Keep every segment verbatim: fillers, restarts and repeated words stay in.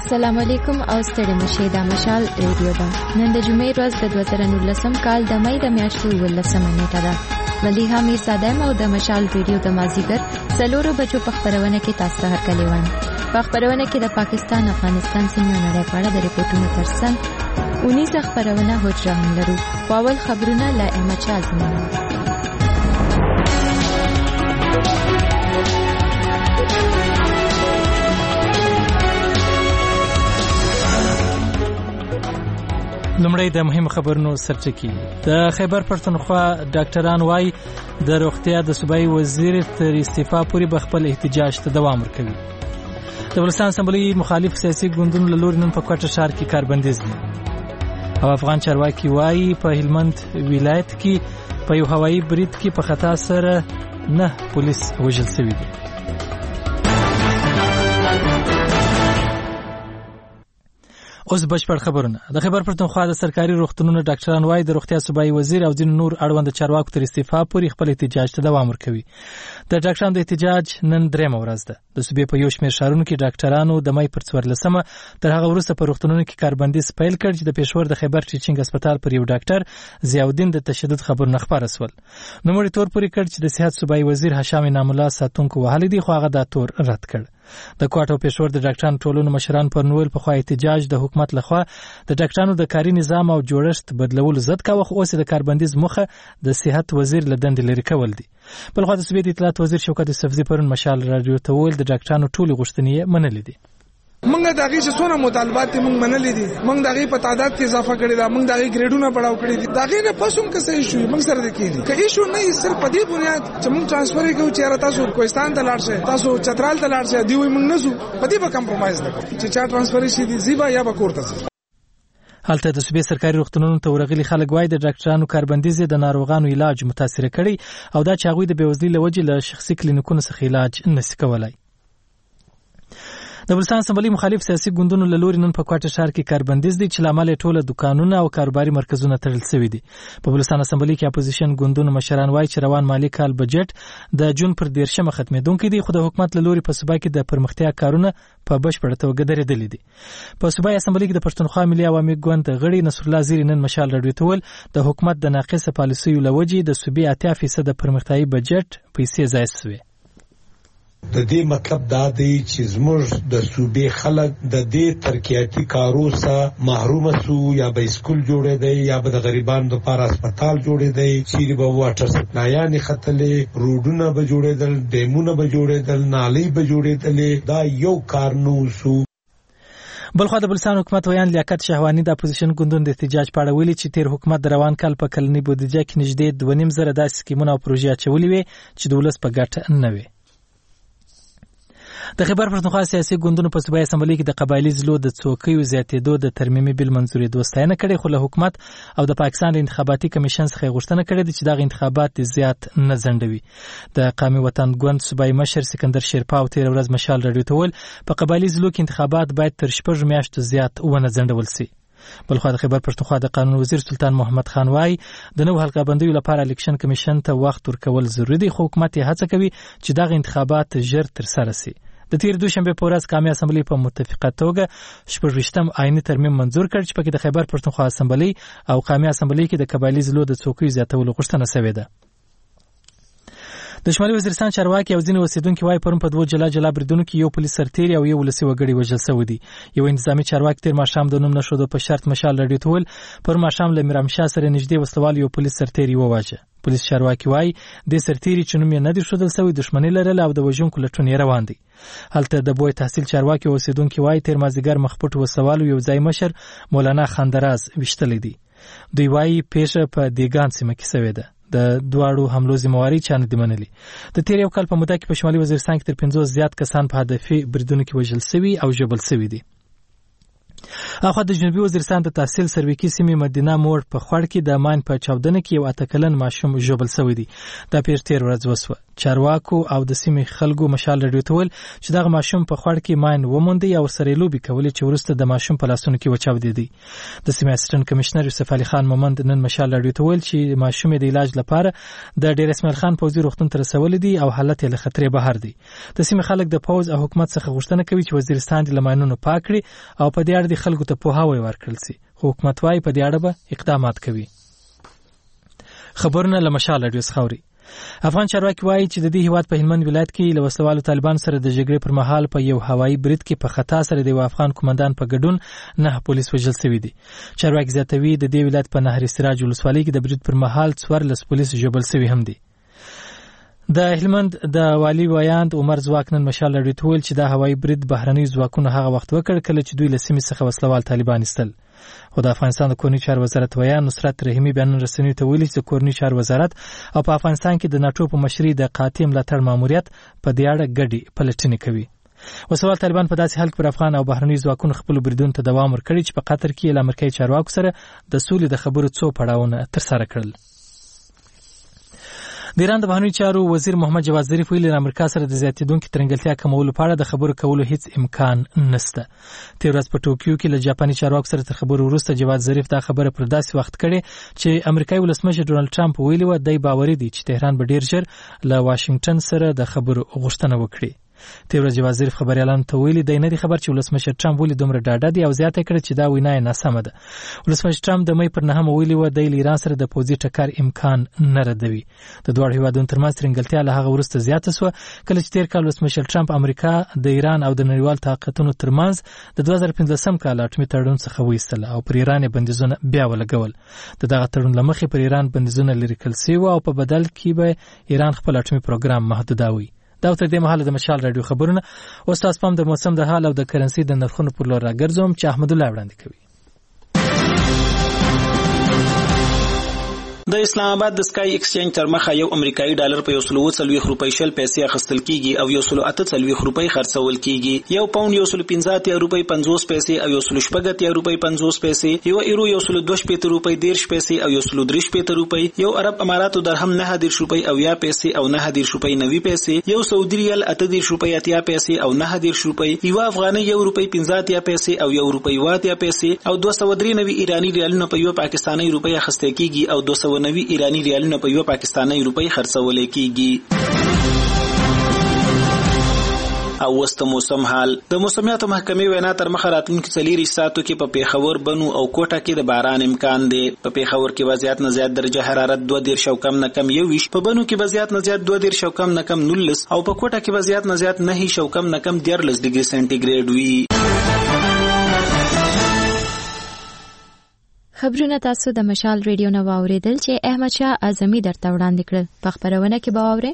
السلام علیکم او ستړي مشه د مشال ریډیو دا نن د جمعې ورځ د دوه زره نولسم کال د مې د میاشتې ولسمه نیټه ده. مليحه میر صادم او د مشال ریډیو د مازیګر څلورو بجو په خبرونه کې تاسو ته هرکلی وایم. په خبرونه کې د پاکستان افغانستان سیمې نړۍ په اړه د ریپورتونو ترڅنګ اونیزه خبرونه هوجره هم لرو. په اول خبرونه له احمد شاه زمانه. لمړی د مهم خبرونو سرچکی. د خیبر پښتونخوا ډاکټران وای د روغتیا د صوبایي وزیر تر استعفا پورې به خپل احتجاج ته دوام ورکوي. د ولسمشر اسمبلی مخالف سیاسي ګوندونو له لوري نن په کوټه ښار کې کاربندیز دي. او افغان چارواکي وای په هلمند ولایت کې په یو هوایي برید کې په خطا سره نه پولیس وژل شوي دي. اوس بشپړ خبرونه. د خیبر پښتونخوا د سرکاري روغتونونو ډاکټران وای د روغتیا صوبایي وزیر او ځینو نور اړوند چارواکو تر استعفا پورې خپل احتجاج ته دوام ورکوي. د ډاکټرانو د احتجاج نن درېمه ورځ ده. د صوبې په یو شمېر ښارونو کې ډاکټرانو د مې پر څوارلسمه تر هغه وروسته په روغتونونو کې کاربندیز پیل کړ چې د پېښور د خیبر ټیچینګ هسپتال پر یو ډاکټر ضیاءالدین د تشدد خبرونه خپاره سول. نوموړي تور پورې کړ چې د صحت صوبایي وزیر هشام انعام الله ساتونکو وهلی دی، خو هغه دا تور رد کړ. د کوټ او پېښور د ډاکټرانو ټولنو مشران پر نوول په خوا احتجاج د حکومت لخوا د ډاکټرانو د کاري نظام او جوړښت بدلولو ضد کاوه، خو اوس د کاربندیز مخه د صحت وزیر له دندې لرې کول دي. بل خو د صوبې د اطلاعات وزیر شوکت یوسفزي پرون مشال رادیو ته وویل د ډاکټرانو ټولې غوښتنې منلې دي. منګه داغي چې څونه مطالبات موږ منلې دي، موږ داغي په تعداد کې اضافه کړی دا، موږ داغي ګریډونه بڑاو کړی دي. داغي نه پسوم کې صحیح شوی موږ سره د کېږي که ایشو نه صرف په دې بنیاد چې موږ ترانسفر کوو چې تاسو کوهستان ته لاړ شئ، تاسو چترال ته لاړ شئ، دی وي موږ نه زو په دې به کمپرمایز نه کوو چې چا ترانسفر شي دي زیبا یا به کوړه ځي. هلته د صوبې سرکاري روغتونونو ته ورغلي خلک وایي د ډاکټرانو کاربندیز د ناروغانو علاج متاثر کړي او دا چې هغوی د بېوزلۍ له وجې له شخصي کلینیکونو څخه علاج نشي کولای. د ولسمشر اسمبلی مخالف سیاسي ګوندونو له لوري نن په کوټه ښار کې کاربندیز دي چې لامل ټوله دکانونه او کاروباري مرکزونه تړل شوي دي. په ولسمشر اسمبلی کې اپوزیشن ګوندونو مشران وایي چې روان مالي کال بجټ د جون پر دیرشمه ختمېدونکی دی، خو د حکومت له لوري په صوبا کې د پرمختیا کارونه په بشپړه توګه درېدلي دي. په صوبایي اسمبلی کې د پښتونخوا ملي عوامي ګوند غړي نصرالله زیری نن مشال راډیو ته وویل د حکومت د ناقصه پالیسیو له وجې د صوبې اتیا فیصده پرمختیایي بجټ پیسې ضایع شوې. د دې مطلب دا دی چې زموږ د صوبې خلک د دې ترقیاتي کارو څخه محروم سو، یا به اسکول جوړې دی یا به د غریبانو لپاره هسپتال جوړې دی، چیرې به واټر سپلایانې ختلې، روډونه به جوړېدل، ډیمونه به جوړېدل، نالۍ به جوړېدلې. دا یو کار نه وسو. بلخوا د بلوچستان حکومت ویان لیاقت شهوانی د اپوزیشن ګوندونو د احتجاج په اړه ویلي چې تیر حکومت د روان کال په کلنۍ بودیجه کې نږدې دوه نیم زره داسې سکیمونه او پروژې اچولې وې چې د ولس په ګټه نه وي. د خیبر پښتونخوا سیاسي ګوندونو په صوبایي اسمبلی کې د قبایلي ځلو د څوکیو زیاتېدو د ترمیمي بل منظورېدو ستاینه کړې، خو له حکومت او د پاکستان د انتخاباتي کمیشن څخه غوښتنه کړې ده چې دغه انتخابات زیات نه ځنډوي. د قومي وطن ګوند صوبایي مشر سکندر شیرپاو تېره ورځ مشال راډیو ته وویل په قبایلي ځلو کې انتخابات باید تر شپږ میاشتو زیات ونه ځنډول سي. بلخوا د خیبر پښتونخوا د قانون وزیر سلطان محمد خان وای د نو حلقه بندیو لپاره الیکشن کمیشن ته وخت ورکول ضروري دي، خو حکومت یې هڅه کوي چې دغه انتخابات ژر تر سره سي. د تیر دوشنبه په ورځ قومي اسمبلی په متفقه توګه شپږویشتم آئیني ترمیم منظور کړ چې پکې د خیبر پښتونخوا اسمبلی او قومي اسمبلی کې د قبایلي ځلو د څوکیو زیاتولو غوښتنه شوې ده. د شمالي وزیرستان چارواکي او ځینې اوسیدونکي وایي پرون په دوه جلا جلا بریدونو کې یو پولیس سرتیری او یو ولسي وګړي وژل شوي دي. یو انتظامي چارواکي تیر ماښام د نوم نښودو په شرط مشال راډیو ته وویل پر ماښام له میرامشاه سره نږدې وسلوال یو پولیس سرتیری وواژه. پولیس چارواکي وایي د سرتیری چې نوم یې نه دی ښودل شوی دښمني لرله او د وژونکو لټون یې روان دی. هلته د بوی تحصیل چارواکي او اوسیدونکي وایي تیر مازدیګر مخپټ وسوالو یو ځای مشر مولانا خاندراز ویشتلی دی. دوی وایي پیښه په دیګان سیمه کې شوې ده. د دواړو حملو ذمہواري چا نه دي منلي. د تیر یو کال په موده کې په شمالي وزیرستان کې تر پنځوس زیات کسان په هدفي بریدونو کې وژل شوي او ژوبل شوي دي. اخو د جنوبي وزیرستان د تحصیل سرویکی سیمې مدینه موړ په خړ کې د مان په چاودنه کې یو اتکلن ماشوم ژوبل شوی دی. دا پیر تیر ورځ وسوه. چارواکو او د سیمې خلکو مشال رادیو ته ویل چې دغه ماشوم په خړ کې ماین وموندي او سره لوبي کولې چې ورسته د ماشوم په لاسونو کې وچاودې دي. د سیمې اسسټنټ کمشنر یوسف علي خان مومند نن مشال رادیو ته ویل چې ماشوم د علاج لپاره د ډیر اسماعیل خان پوځي روغتون ته رسول دي او حالت یې له خطرې بهر دی. د سیمې خلک د پوز او حکومت څخه غوښتنه کوي چې وزیرستان د لماینونو پاک کړي او په دې اړه د خلکو ته پوهاوی ورکړل شي. حکومت وايي په دې اړه به اقدامات کوي. خبرونه له مشال رادیو څخه. افغان چارواکي وایي چې د دې هیواد په هلمند ولایت کې له وسلوالو طالبان سره د جګړې پر مهال په یو هوایي برید کې په خطا سره د افغان کمانډان په ګډون نه پولیس وژل شوي دي. چارواکي زیاتوي د دې ولایت په نهر سراج ولسوالۍ کې د برید پر مهال څوارلس پولیس ژوبل شوي هم دي. د هلمند د والی ویاند عمر ځواک نن مشال لري ټول چې د هوایي برید بهرني ځواکونه هغه وخت وکړ کله چې دوی له سیمې څخه وسلوال طالبان استل. خو د افغانستان د کورني چار وزارت ویان نصرت رحیمی بیان رسنیو ته ویلي چې د کورني چار وزارت او په افغانستان کې د ناتو په مشرۍ د قاطع ملاتړ ماموریت په دې اړه ګډي پلټنې کوي. وسوال طالبان په داسې حال کې پر افغان او بهرني ځواکونو خپل بریدونو ته دوام ورکړي چې په قطر کې له امریکایي چارواکو سره د سولې د خبرو څو پړاوونه ترسره کړل. د ایران د بهرنیو چارو وزیر محمد جواد ظریف ویلي امریکا سره د زیاتېدونکو ترنګلتیا کمولو په اړه د خبرو کولو هیڅ امکان نشته. تیر ورځ په ټوکیو کې له جاپاني چارواکو سره تر خبرو وروسته جواد ظریف دا خبره پر داسې وخت کړې چې امریکایي ولسمشر ډونالد ټرمپ ویلي و دی باوري دی چې تهران به ډیر ژر له واشنگټن سره د خبرو غوښتنه وکړي. تیر ورځ جواد ظریف خبريالانو ته ویلي دی نه دی خبر چې ولسمشر ټرمپ ولې دومره ډاډه دی او زیاته کړه چې دا وینا یې ناسمه ده. ولسمشر ټرمپ د مې پر نهمه ویلي و د ایران سره د پوځي ټکر امکان نه ردوي. د دوه هیوادونو ترمنځ ترنګلتیا له هغه وروسته زیاته شوه کله چې تیر کال ولسمشر ټرمپ امریکا د ایران او د نړیوال طاقتونو ترمنځ د دوه زره پنځلسم کال اټومي تړون څخه وایستل او پر ایران بندیزونه بیا ولګول. د دغه تړون لمخې پر ایران بندیزونه لري کړل شوي او په بدل کې به ایران خپل اټومي پروګرام محدودوي. دا تر دې مهاله د مشال رادیو خبرونه او تاسو پام د موسم د حال او د کرنسي د نرخونو پر لور راګرځوم چې احمد الله وړاندې کوي. د اسلام آباد د سکای ایکسچینج تر مخه یو امریکایي ډالر په یو سل وڅلوېښت روپۍ شل پیسې اخیستل کیږي او یو سل اته څلوېښت روپۍ خرڅول کیږي. یو پاوند یو سل پنځه اتیا روپۍ پنځوس پیسې او یو سل شپږ اتیا روپۍ پنځوس پیسې، یو ایرو یو سل دوه شپېته روپۍ دېرش پیسې او یو سل درې شپېته روپۍ، یو عرب اماراتو درهم نهه دېرش روپۍ او یا پیسې او نهه دېرش روپۍ نوي پیسې، یو سعودي ریال اته دېرش روپۍ اتیا پیسې او نهه دېرش روپۍ، یو افغاني یو روپۍ پنځه اتیا پیسې او یو روپۍ اوه اتیا پیسې او دوه سوه درې نوي ایراني ریالونه په یو پاکستاني روپۍ اخیستل کیږي او دوه سوه نوي ایراني ریالونه په یو پاکستاني روپۍ خرڅول کیږي. او وسط موسم حال د موسمیاتو محکمې وینا تر مخه راتلونکي څلور ساعتو کې په پیښور بنو او کوټه کې د باران امکان دی. په پیښور کې وضعیت نه زیات درجه حرارت دوه دېرش او کم نه کم یوویشت، په بنو کې وضعیت نه زیات دوه دېرش او کم نه کم نولس او په کوټه کې وضعیت نه زیات نهه او کم نه کم دیارلس ډیګري سنټیګریډ وي. خبرونه تاسو د مشال ریډیو نو واوریدل چې احمد شاه اعظمي درته وړاندې کړل. په خبرونه کې به واورئ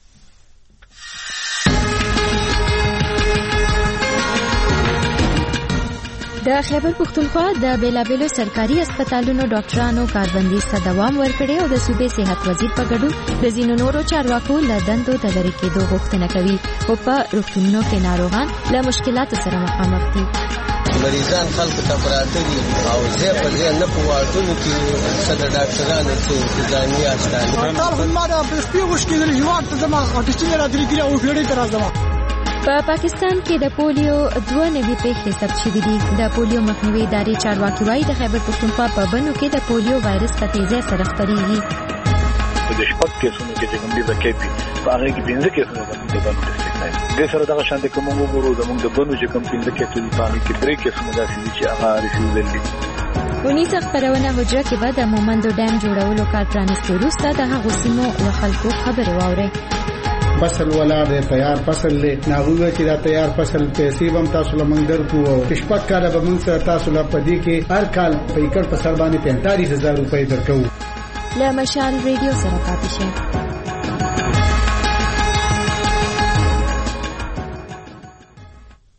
د خیبر پختونخوا د بیلابیلو سرکاري هسپتالونو ډاکټرانو کاربندیز ته دوام ورکړي او د صوبې صحت وزیر په ګډون د ځینو نورو چارواکو له دندو د لرې کېدو غوښتنه کوي او په روغتونونو کې ناروغان له مشکلاتو سره مخامخ دي. مریضان خلکو ته پراته دي او ځای په ځای نه په واردونو کې څه د ډاکټرانو څه انتظامي استازي ټول هم ما د سپي غوښتل هیواد ته زما او ټیسټي را درې کړي او پیړۍ ته راځم. په پاکستان کې د پولیو دوه نوي پیښې ثبت شوې دي. د پولیو مخنیوي ادارې چارواکي وایي د خیبر پښتونخوا په بنو کې د پولیو وایرس په تیزۍ سره خپرېږي. په دې شپږ کیسونو کې چې کوم دي د کیپي په هغه کې پنځه کیسونه د بنو ډسټرکټ دي. د سره دغه شان د کوم وګورو زموږ د بنو چې کوم پنځه کیسونه په هغه کې درې کیسونه داسې دي چې هغه ریسیوډل دي. ونیسه خبرونه حجره کې به د مومندو ډیم جوړولو کار پرانیستو وروسته د هغو سیمو له خلکو خبرې واورئ. فصل ولا د تیار فصل له ناغوه چې دا تیار فصل پیسې هم تاسو لمنګ درکو او شپږ کاله به موږ سره تاسو لا پدې کې هر کال په ایکړ په سر باندې پینتالیس هزار روپۍ درکو. له مشال ریډیو سره پاتې شئ.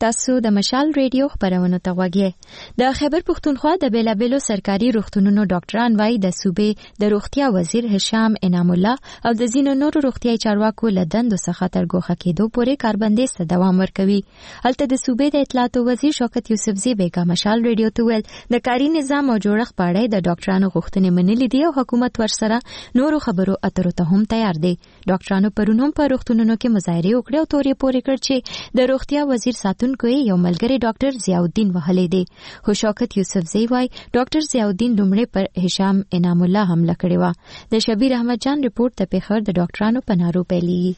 تاسو د مشال ریډیو خبرونه ته غوږی د خیبر پختونخوا د بیلابیلو سرکاري روغتونونو ډاکټران وایي د صوبې د روغتیا وزیر هشام انعام الله او د ځینو نورو روغتیاي چارواکو له دندو څخه تر ګوښه کېدو پورې کاربندیز ته دوام ورکوي. هلته د صوبې د اطلاعاتو وزیر شوکت یوسفزي بیګا مشال ریډیو ته ویل د کاري نظام او جوړښت په اړه د ډاکټرانو غوښتنې منلې دي او حکومت ورسره نورو خبرو اترو ته هم تیار دی. ډاکټرانو پرون هم په روغتونونو کې مظاهرې وکړې او تورې پورې کړ چې د روغتیا وزیر ساتونکو یو ملګری ډاکټر ضیاءالدین وهلی دی. خو شوکت یوسفزی وايي ډاکټر ضیاءالدین لومړی پر هشام انعام الله حمله کړې و. د شبیر احمد جان ریپورت د پیښور د ډاکټرانو په نارو پیلېږي.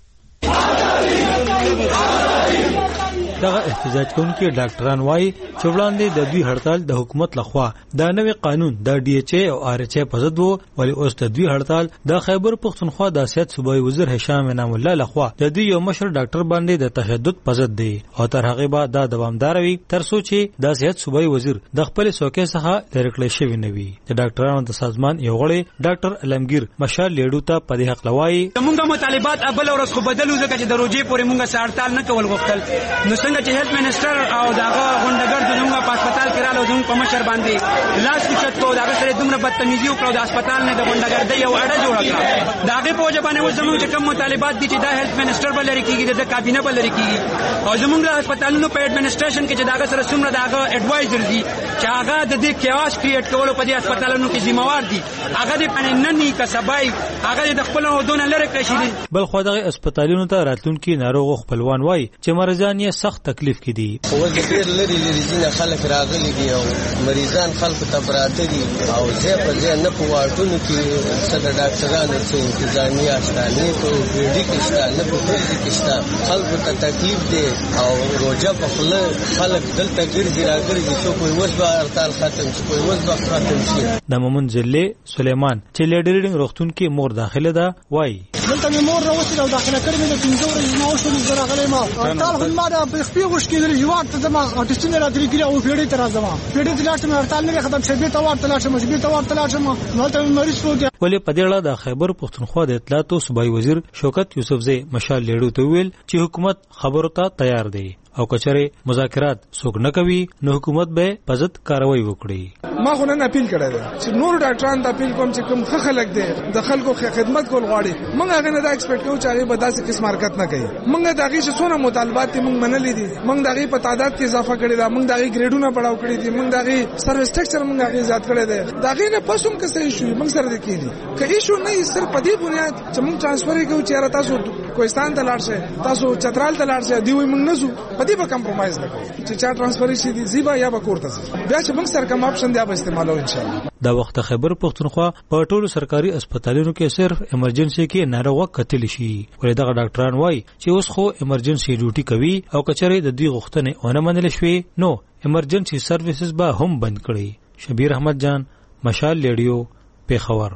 دغه احتجاج کوونکي ډاکټران وایي چې وړاندې د دوی هړتال د حکومت لخوا د نوې قانون د ډي ایچ ای او آر ایچ ای په ضد وو، ولی اوس د دوی هړتال د خیبر پختونخوا د سیاست صوبایي وزیر هشام انعام الله لخوا د دوی یو مشر ډاکټر باندې د تشدد په ضد دی او تر هغه بعد دا دوامدار وي تر څو چې د سیاست صوبایي وزیر د خپل څوکۍ څخه لرې کړی شوی نه وي. د ډاکټرانو د سازمان یو غړی ډاکټر علمگیر مشال لیډو ته په دې حق لوي موږ مطالبات ابل ورځ خو بدلو ځکه چې د روجې پورې موږ سارتال نه کول غوښتل. نو څنګه چې هیلث منسٹر او داغه غونډګر دغه په هسپتال کې رااله زموږ په مشر باندې لاس کوچت کو داغه سره دومره بدتمیزي وکړو د هسپتال نه د غونډګر د یو اړه جوړ کړه. داغه په وجه باندې زموږ چې کوم مطالبات دي چې دا هیلث منسٹر بل لري کیږي د کابینه بل لري کیږي او زموږ د هسپتالونو په ایڈمنسټریشن کې چې داغه سره څومره داغه ایڈوایزر دي چې هغه د دې کیاس کریټ کولو په دې هسپتالونو کې ذمہوار دي هغه د پنننی کسبای هغه د خپل ودونه لري کړی شي. بل خو دغه هسپتالونو ته راتلونکي ناروغ خپلوان وای چې مرزان یې سخت تکلیف کې دي. خو د ډېر لري لري ځینې خلک راغلي دي او مریضان خلکو ته پراته دي او ځای په ځای نه په واټونو کې څه د ډاکټرانو څه انتظامیه شته نه په بیډي کې شته نه په فلزي کې شته. خلکو ته تکلیف دی او روجه په خوله خلک دلته ګرځي راګرځي څوک وایي اوس به هړتال ختم شي کوی اوس به ختم شي. د مومن ضلع سلیمان چې لیډرینګ روغتون کې مور داخله ده وایي دلته مې مور راوستل او داخله کړې مې د پنځه ورځې ما وشو زه راغلی ما هړتال خو ما د خپې غوښ کېدلې هېواد ته ځم او ټسټونه راته لیکلي او پیړۍ ته راځم پیړۍ ته لاړ شم هړتال نه ختم شي بېرته ورته لاړ شم چې بېرته ورته لاړ شم نو هلته مې مریض پروت دی. ولې په دې اړه د خیبر پختونخوا د اطلاعاتو صوبایي وزیر شوکت یوسفزی مشال لیډو ته ویل چې حکومت خبرو ته تیار دی او کچره مذاکرات څوک نه کوي نو حکومت به په ضد کاروایی وکړي. ما خو نن اپیل کړی دی چې نور ډاکټران ته اپیل کوم چې کوم ښه خلک دي د خلکو خدمت کول غواړي موږ هغه نه دا ایکسپیکټ کوو چې هغه به داسې قسم حرکت نه کوي. موږ د هغې چې څونه مطالبات دي موږ منلي دي موږ د هغې په تعداد کې اضافه کړې ده موږ د هغې ګریډونه بړاو کړي دي موږ د هغې سروس سټرکچر موږ هغې زیات کړی دی د هغې نه پس هم که څه ایشو موږ سره دې کېږي که ایشو نه وي صرف په دې بنیاد چې موږ ټرانسفر یې کوو چې یاره تاسو کوهستان ته لاړ شئ تاسو چترال ته لاړ شئ دوی وایي موږ نه ځو په دې به کمپرومایز نه کوو چې چا ټرانسفر شي دي زیبا یا به کور ته ځي بیا چې موږ سره کوم آپشن دی به استعمالو ان شاء الله. دا وخت خیبر پختونخوا په ټولو سرکاري هسپتالونو کې صرف ایمرجنسي کې ناروغ کتل شي. ولې دغه ډاکټران وایي چې اوس خو ایمرجنسي ډیوټي کوي او کچره د دوی غوښتنې ونه منل شوې نو ایمرجنسي سرویسز به هم بند کړي. شبیر احمد جان مشال لیډیو پیښور.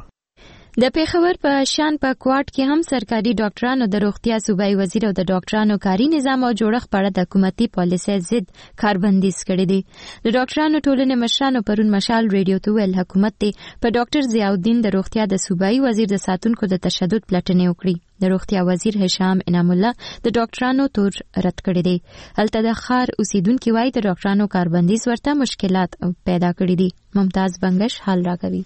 د پیښور په شان په کوټ کې هم سرکاري ډاکټرانو د روغتیا صوبایي وزیر او د ډاکټرانو کاري نظام او جوړښت په اړه د حکومتي پالیسۍ ضد کاربندیز کړی دی. د ډاکټرانو ټولنې مشرانو پرون مشال ریډیو ته ویل حکومت ته په ډاکټر ضیاءالدین د روغتیا د صوبایي وزیر د ساتونکو د تشدد پلټنې وکړي. د روغتیا وزیر هشام انعام الله د ډاکټرانو تور رد کړی دی. هلته د ښار اوسیدونکو وايي د ډاکټرانو کاربندیز ورته مشکلات پیدا کړي دي. ممتاز بنگش حال راکوي.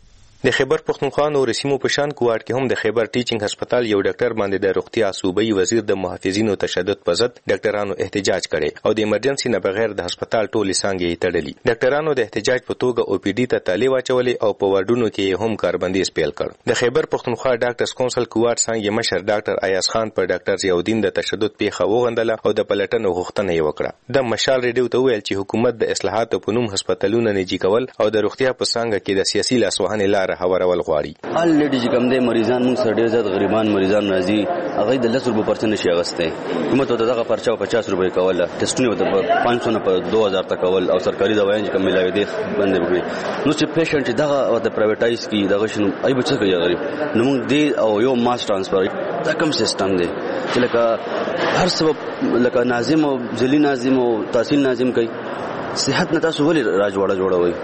د خیبر پختونخوا نور سیمو په شان کوټ کې هم د خیبر ټیچینګ هسپتال یو ډاکټر باندې د روغتیا صوبایي وزیر د محافظینو تشدد په ضد ډاکټرانو احتجاج کړي او د ایمرجنسي نه بغیر د هسپتال ټولې څانګې تړلې. ډاکټرانو د احتجاج په توګه او پی ډي ته تالې واچولې او په وارډونو کې هم کاربندیز پیل کړ. د خیبر پختونخوا ډاکټرز کونسل کوټ څنګه مشر ډاکټر ایاز خان پر ډاکټر ضیاءالدین د تشدد پیښه وغندله او د پلټنو غوښتنه یې وکړه. د مشال ریډیو ته ویل چې حکومت د اصلاحاتو په نوم هسپتالونه نجی کول او د روغتیا په څنګه کې د سیاسي لاسوهنې لار هوارول غواړي. الریډي چې کوم دي مریضان موږ سره ډیر زیات غریبان مریضان راځي هغه د لس روپو پرچه نشي اغسته حکومت ته دغه پرچه پچاس روپۍ کوله ټیسټونه ته پانچ سو نه په دو هزار تک کول او سرکاري دوايان چې کوم ملاوي دي باندې وکړي نو چې پیشنټ دغه د پرایویټایز کی دغه شنو ای بچ کوي غریب نو موږ دی او یو ماس ترانسفر دا کوم سیستم دی چې لکه هر سبب لکه ناظم او ځلی ناظم او تحصیل ناظم کوي صحت نه تاسو ولې راجوړه جوړوي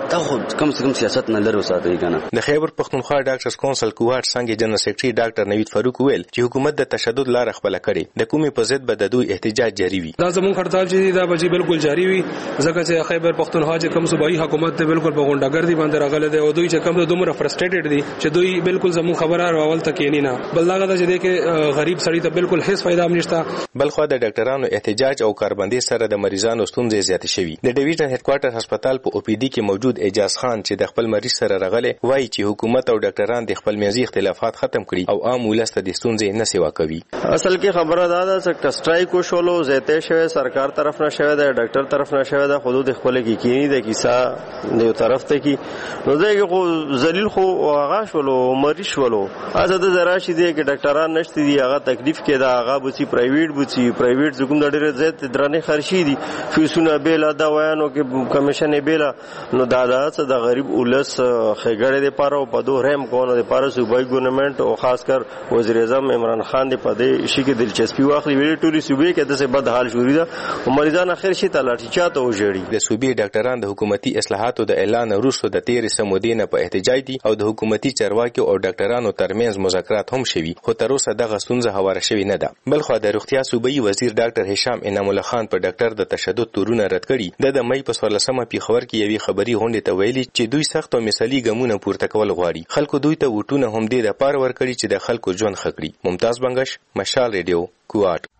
دا خو کم څه کم سیاست نه لري وساتي کنه. د خیبر پښتونخوا ډاکټرز کونسل کوهاټ څنګه جنرال سیکریټري ډاکټر نوید فاروق ویل چې حکومت د تشدد لار خپل کړي د کومې په ضد به د دوی احتجاج جاری وي. دا زموږ هړتال چې دا به بالکل جاری وي ځکه چې خیبر پښتونخوا چې کوم صوبایي حکومت ته بالکل په غونډګردي باندې راغله دی او دوی چې کوم دومره فرستریټډ دي چې دوی بالکل زموږ خبره راول تکې نه نه بل دا چې د کې غریب سړی ته بالکل هیڅ فائدہ نشته. بلخو د ډاکټرانو احتجاج او کاربندي سره د مریضانو ستونزې زیاتې شوي. د ډیویژن هډ کوارټر هسپتال په او پی ډي کې موجود اعجاز خان چې د خپل مریض سره راغله وایي چې حکومت او ډاکټران د خپل منځي اختلافات ختم کړي او عام ولس ته د ستونزې نه سیوا کوي. اصل کې خبره دا ده چې سټرایک وشولو زیاته شوی سرکار طرف نه شوی د ډاکټر طرف نه شوی د حدود خپل کې کینی د کیسه د طرف ته کې نو دغه خو ذلیل خو هغه شولو مریض شولو ازه د زراشي دی کې ډاکټران نشته دی هغه تکلیف کې دا هغه بوسي پرایویټ بوسي پرایویټ زګوم د ډېر زیات درنه خرشي دي فیسونه بیل دا وایانو کې کمیشن بیل نو دا دا د غریب ولس خګړې د پاره په دوه رحم کوونه د پاره صوبای ګورنمنت او خاص کر وزیر اعظم عمران خان د پدې شي کې دلچسپي واخلي ویلي ټولي صوبې کې د څه بد حال شوري دا او مریضان اخر شي تلاټي چاته وژړي. د صوبې ډاکټران د حکومتي اصلاحاتو د اعلان وروسته د تیر سمودینه په احتجاج دي او د حکومتي چارواکي او ډاکټرانو ترمنځ مذاکرات هم شوي خو تر اوسه دغه ستونزه هواره شوې نه ده. بلخو د روغتیا صوبایي وزیر ډاکټر هشام انعام الله خان په ډاکټر د تشدد تورونه رد کړي. د د مې په څوارلسمه پیښور کې یوې خبري غونډې ته ویلي چې دوی سخت او مثالي ګامونه پورته کول غواړي. خلکو دوی ته وټونه هم دې د پاره ورکړي چې د خلکو ژوند ښه کړي. ممتاز بنگش، مشال ریډیو، کوټ.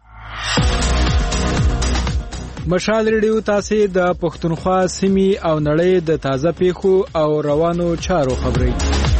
مشال ریډیو تاسو د پښتونخوا سیمې او نړۍ د تازه پیښو او روانو چارو خبري.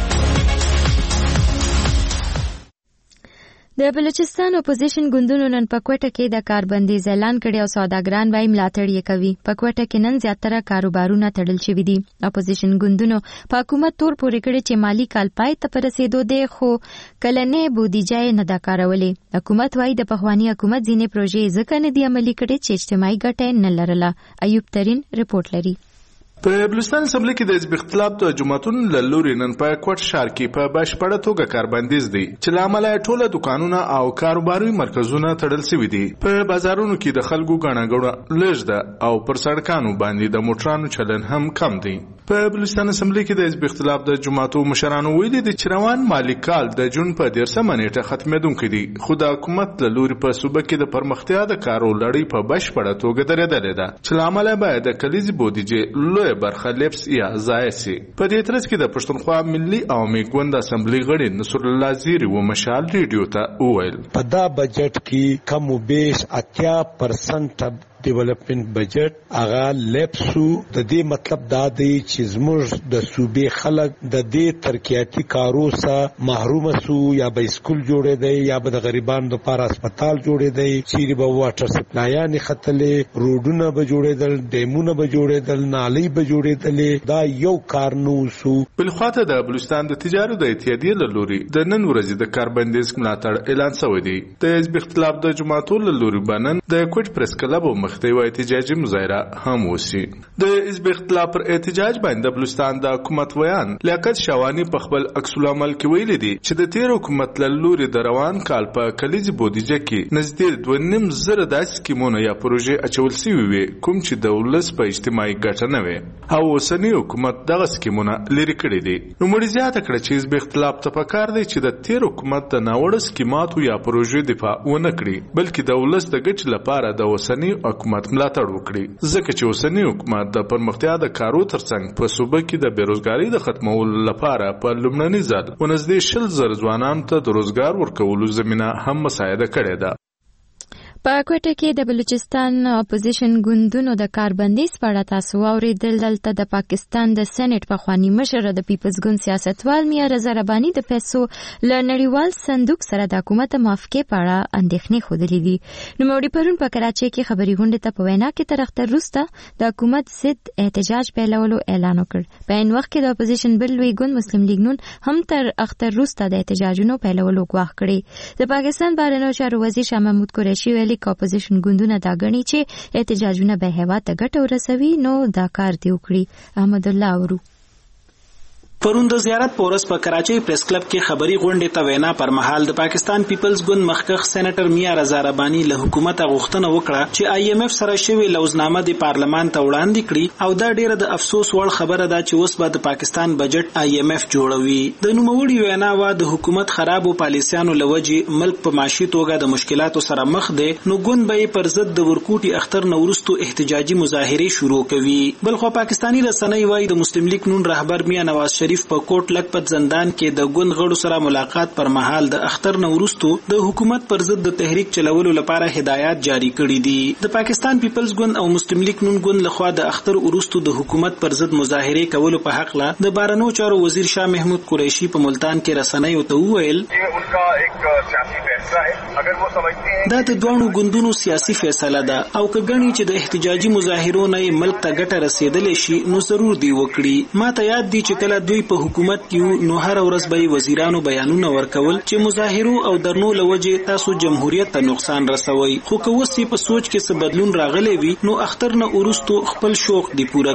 د بلوچستان اپوزیشن ګوندونو نن په کوټه کې د کاربندیز اعلان کړی او سوداګران وايي ملاتړ یې کوي. په کوټه کې نن زیاتره کاروبارونه تړل شوي دي. اپوزیشن ګوندونو په حکومت تور پورې کړی چې مالی کال پای ته پر رسیدو دی خو کلنې بودیجه نه دا کارولې. حکومت وايي د پخوانی حکومت ځینې پروژې ځکه نه دي عملي کړي چې اجتماعي ګټه نه لرله. ایوب ترین رپورټ لري. په بلوچستان اسمبلی کې د حزب اختلاف د جماعتونو له لوري نن په کوټ ښار کې په بشپړه توګه کاربندیز دی چې له امله ټوله دکانونه او کاروباري مرکزونه تړل شوي دي. په بازارونو کې د خلکو ګڼه ګوڼه لږ ده او پر سړکانو باندې د موټرانو چلن هم کم دی. په بلوچستان اسمبلی کې د حزب اختلاف د جماعتو مشرانو ویلي دي چې روان مالی کال د جون په دیرشمه نیټه ختمېدونکی دی خو د حکومت له لوري په صوبه کې د پرمختیا د کارو لړۍ په بشپړه توګه درېدلې ده چې له امله باید د کلیزي بودیجې لویه برخه لپس یا ضایع سي. په دې ترڅ کې د پښتونخوا ملي عوامي ګوند اسمبلی غړي نصر الله زیری و مشال ریډیو ته وویل په دا بجټ کې کم و بیش اتیا پرسنټ ډیولپمنٹ بجټ هغه لپسو د دې مطلب دا دی چې زموږ د صوبې خلک د دې ترقیاتي کارو سره محروم سو یا به سکول جوړې دی یا به د غریبانو لپاره هسپتال جوړې دی چې به واټر سپلایان خطلې روډونه به جوړېدل ډیمونه به جوړېدل نالۍ به جوړېدل دا یو کار نو سو. بل خواته د بلوچستان د تجارت د اتحادیې له لوري د نن ورځې د کاربندیز ملاتړ اعلان شوی دی. د حزب اختلاف د جماعتو له لوري بنن د کوټ پریس کلب مخته و احتجاجي مظاهره هم وسی. د حزب اختلاف پر احتجاج باندې بلوچستان د حکومت ویان لیاقت شوانی په خپل عکس العمل کې ویلي دي چې د تیر حکومت له لوري د روان کال په کلیزي بودیجه کې نږدې دوه نیم زره داسې سکیمونه یا پروژې اچول شوي وي کوم چې د ولس په اجتماعي ګټه نه وي او اوسنی حکومت دغه سکیمونه لري کړي دي. نو مړي زیاته کړه چې حزب اختلاف ته پکار دی چې د تیر حکومت د ناوړه سکیماتو یا پروژې دفاع ونه کړي بلکې د ولس د ګټې لپاره د اوسنی حکومت ملاتړ وکړي ځکه چې اوسنی حکومت د پرمختیا د کارو ترڅنګ په صوبه کې د بیروزګاری د ختمولو لپاره په لومړني ځل ونږدې شل زره ځوانانو ته د روزګار ورکولو زمینه هم مساعده کړې ده. په کوټه کې د بلوچستان اپوزیشن ګوندونو د کاربندیز په اړه تاسو واورېدل. دلته د پاکستان د سېنات پخوانی مشر د پیپلز ګوند سیاستوال میا رضا رباني د پیسو له نړیوال صندوق سره د حکومت موافقې په اړه اندېښنې ښودلې دي. نوموړي پرون په کراچۍ کې خبري غونډې ته په وینا کې تر اختر وروسته د حکومت ضد احتجاج پیلولو اعلان وکړ. په عین وخت کې د اپوزیشن بل لوی ګوند مسلم لیگ نون هم تر اختر وروسته د احتجاجونو پیلولو غواړي کړی. د پاکستان بهرنیو چارو وزیر شاه محمود قریشي ویلي چې اپوزیشن ګوندونه دا غني چې احتجاجونه به هوا ته ګټه ورسوي نو دا کار دی وکړي. احمد الله اورو پرون د زیارت پورس په کراچۍ پریس کلب کې خبري غونډې ته وینا پر مهال د پاکستان پیپلز ګوند مخکخ سېنیټر میا رضا رباني له حکومت غوښتنه وکړه چې آی ایم ایف سره شوی لوزنامه د پارلمان ته وړاندې کړي او دا ډیره د افسوس وړ خبره ده چې اوس به د پاکستان بجټ آی ایم ایف جوړوي. د نوموړي وینا وا د حکومت خرابو پالیسیانو لوجې ملک په معاشي توګه د مشکلاتو سره مخ دی، نو ګوند به پر ضد د ورکوټي اختر نورستو احتجاجي مظاهره شروع کوي. بلخو پاکستانی رسنۍ وايي د مسلم لیگ نون رهبر میا نواز شریف په کوټ لکپت زندان کې د ګوند غړو سره ملاقات پر مهال د اختر نورستو د حکومت پر ضد د تحریک چلولو لپاره هدایات جاری کړي دي. د پاکستان پیپلز ګوند او مسلم لیگ نون ګوند لخوا د اختر ورستو د حکومت پر ضد مظاهره کولو په حق لا د بارنو چارو وزیر شاه محمود قریشی په ملتان کې رسنۍ او ته وویل دا د دوه ګوندونو سیاسي فیصله ده او کګنی چې د احتجاجي مظاهرو نه ملک ته ګټه رسیدلې شي نو ضرور دی وکړي. ما ته یاد دي چې کله دوی په حکومت کې نو هر ورځ به وزیرانو بیانونه ورکول چې مظاهرو او درنو لوجه تاسو جمهوریت ته نقصان رسوي، خو که وسی په سوچ کې څه بدلون راغلی وي نو اختر نه ورستو خپل شوق دی پوره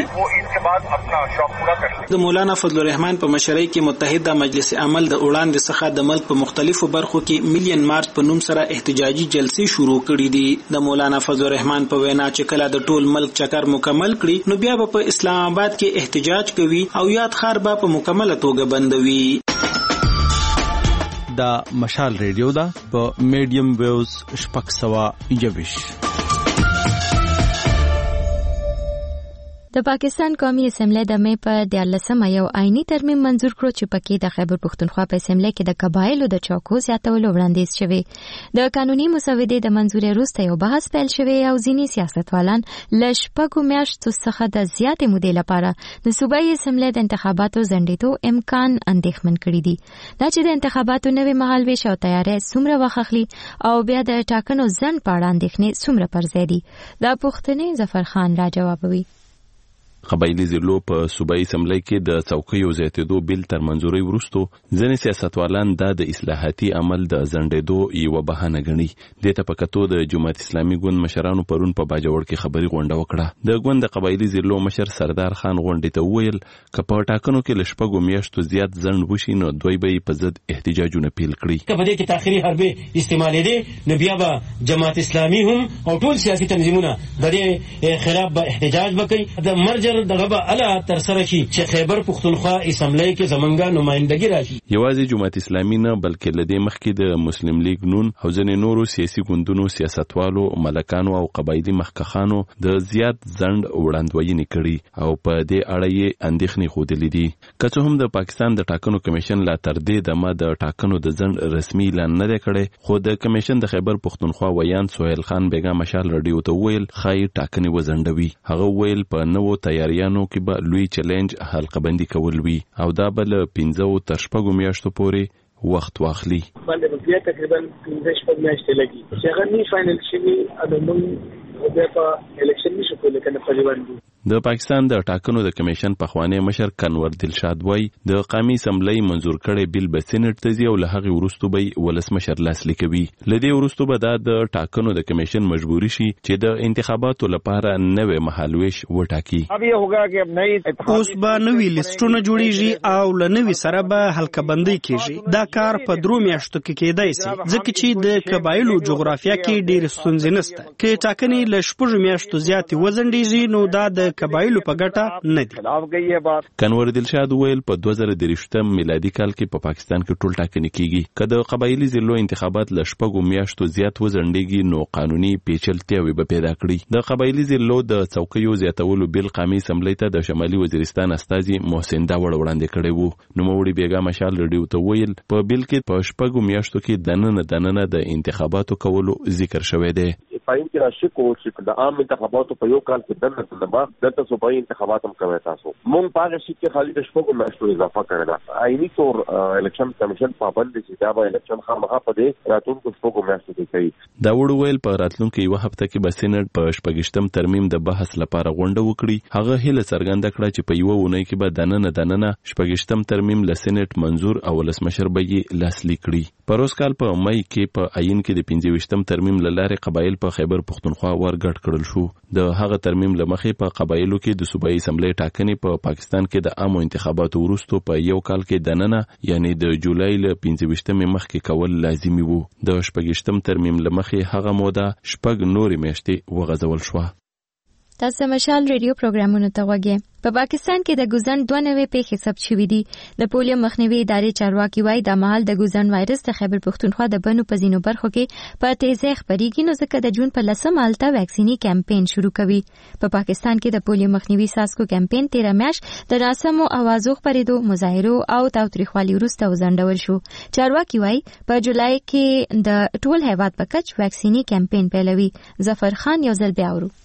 کړی. د مولانا فضل الرحمن په مشرۍ کې متحده مجلس عمل د وړاندې څخه د ملک په مختلفو برخو کې میلیون مارچ په نوم سره احتجاجي جلسې شروع کړي دي. د مولانا فضل الرحمن په وینا چې کله د ټول ملک چکر مکمل کړي نو بیا په اسلام آباد کې احتجاج کوي او یاد خار با په مکمله توګه بندوي. دا مشال ریډیو دا په میډیم ویوز شپږ سوه یوویش. د پاکستان قومي اسمبلی د مې په دیارلسمه یو آئینی ترمیم منزور کړو چې پکې د خیبر پښتونخوا په اسمبلی کې د قبایلو د چوکو زیاتولو وړاندیز شوی. د قانوني مسودې د منزوري وروسته یو بحث پیل شوی او ځینې سیاستوالان له شپږو میاشتو څخه د زیاتې مودې لپاره د صوبایي اسمبلی د انتخاباتو ځنډېدو امکان اندېښمن کړي دي. دا چې د انتخاباتو نوې مهالویش او تیاری څومره وخت اخلي او بیا د ټاکنو ځنډ په اړه اندېښنې څومره پر ځای دي، دا پوښتنې ظفر خان را جوابوي. قبایلی ضلعو په صوبایي اسمبلی کې د څوکیو زیاتېدو بیل تر منځوري وروسته ځینې سیاستوالان دا د اصلاحاتي عمل د ځنډېدو یوه بهانه ګڼي. دې ته په کتو د جماعت اسلامي ګوند مشرانو پرون په باجوړ کې خبري غونډه وکړه. د ګوند د قبایلی ضلعو مشر سردار خان غونډې ته وویل که په ټاکنو کې له شپږو میاشتو زیات ځنډ وشي نو دوی به یې په ضد احتجاجونه پیل کړي. که په دې کې تاخیري حربې استعمالېدې نو بیا به جماعت اسلامي هم او ټول سیاسي تنظیمونه د دې خلاف به احتجاج وکړي. د مرجر دغه به اله تر سره شي چې خیبر پښتونخوا اسمبلی کې زمونږه نمائندګي راشي. یوازې جماعت اسلامي نه بلکې له دې مخکې د مسلم لیگ نون او ځینې نورو سیاسي ګوندونو سیاستوالو، ملکانو او قبایلي مخکخانو د زیات ځنډ وړاندوینې کړي او په دې اړه یې اندېښنې ښودلې دي. که څه هم د پاکستان د ټاکنو کمیشن لا تر دې دمه د ټاکنو د ځنډ رسمي اعلان نه دی کړی، خو د کمیشن د خیبر پښتونخوا ویان سهیل خان بیګا مشال رادیو ته وویل ښایي ټاکنې وځنډوي. هغه وویل په نوو تیاریانو کې به لوی چیلنج حلقه بندي کول وي او دا به له پنځو تر شپږو میاشتو پورې وخت واخلي. باندې بیا تقریبا پنځه شپږ میاشتې لګي چې هغه نه فائنل شي او موږ بیا په الیکشن نشو کولای کنه په ژوند. د پاکستان د ټاکنو د کمیشن پخوانی مشر کنور دلشاد وای د قومي اسمبلی منزور کړي بیل به سېنات ته ځي او له هغه وروسته به ولسمشر لاسلیک کوي. لدې وروسته به د ټاکنو د کمیشن مجبوري شي چې د انتخاباتو لپاره نوې مهالویش وټاکي. اوس به نوې لیستونه جوړیږي او له نوې سره به حلقه بندي کیږي. دا کار په درو میاشتو کې کېدای شي ځکه چې د قبایلو جغرافیه کې ډېر ستونزې نشته. کې ټاکنې له شپږو میاشتو زیاتې وځنډیږي نو دا د قبایلو په ګټه نه دي. کنور دلشاد ویل په دوه زره دېرشم میلادي کال کې په پاکستان کې ټول ټاکنې کیږي. که د قبایلي ضلعو انتخابات له شپږو میاشتو زیات وځنډیږي نو قانوني پیچلتیاوې به پیدا کړي. د قبایلي ضلعو د څوکیو زیاتولو بیل قومي اسمبلی ته د شمالي وزیرستان استازي محسن داوړ وړاندې کړی وو. نوموړي بیګا مشال رادیو ته ویل په بیل کې په شپږو میاشتو کې دننه دننه د انتخاباتو کولو ذکر شوی دی. پاین کې راشي کو چې د عام انتخاباتو په یو کال کې دنه دنه دلته صوبایي انتخابات هم کوي. تاسو مونږ پاره شي چې خالي د شپږو میاشتو اضافه کړی ده. آئینی طور الیکشن کمیشن پابند دي چې دا به الیکشن خامخا په دې راتلونکو شپږو میاشتو کې کوي. دا وړ ویل په راتلونکو یو هفته کې به سېنات په شپږشتم ترمیم د بحث لپاره غونډه وکړي. هغه هیله څرګنده کړه چې په یو ونې کې به دننه دننه شپږشتم ترمیم له سېنات منزور او ولسمشر به یې لاسلیک کړي. پروس کال په مای کې په عین کې د پنځه ویشتم ترمیم لاره قبایل په په خیبر پختونخوا ورګډ کړل شو. د هغه ترمیم لمخې په قبایلو کې د صوبایي اسمبلی ټاکنې په پاکستان کې د عامو انتخاباتو وروسته په یو کال کې دننه یعنی د جولای ل پنځه ویشتمې مخکې کول لازمي وو. د شپږشتم ترمیم لمخې هغه موده شپږ نورې میاشتې وغځول شوه. تاسو مشال ریډیو پروګرامونو ته وګورئ. په پاکستان کې د ګوزن دوه نوي پیښې ثبت شوې دي. د پولیو مخنیوي ادارې چارواکي وایي د مهال د ګوزن وایرس د خیبر پختونخوا د بنو په ځینو برخو کې په تیزی خپرېږي، نو ځکه د جون په لسمه هلته واکسیني کمپین شروع کوي. په پاکستان کې د پولیو مخنیوي ساسکو کمپین تیره میاشت د ناسمو اوازو خپرېدو، مظاهرو او تاوتریخوالي وروسته وځنډول شو. چارواکي وایي په جولای کې د ټول هیواد په کچ واکسیني کمپین پیلوي. ظفر خان یو ځل بیا اورو.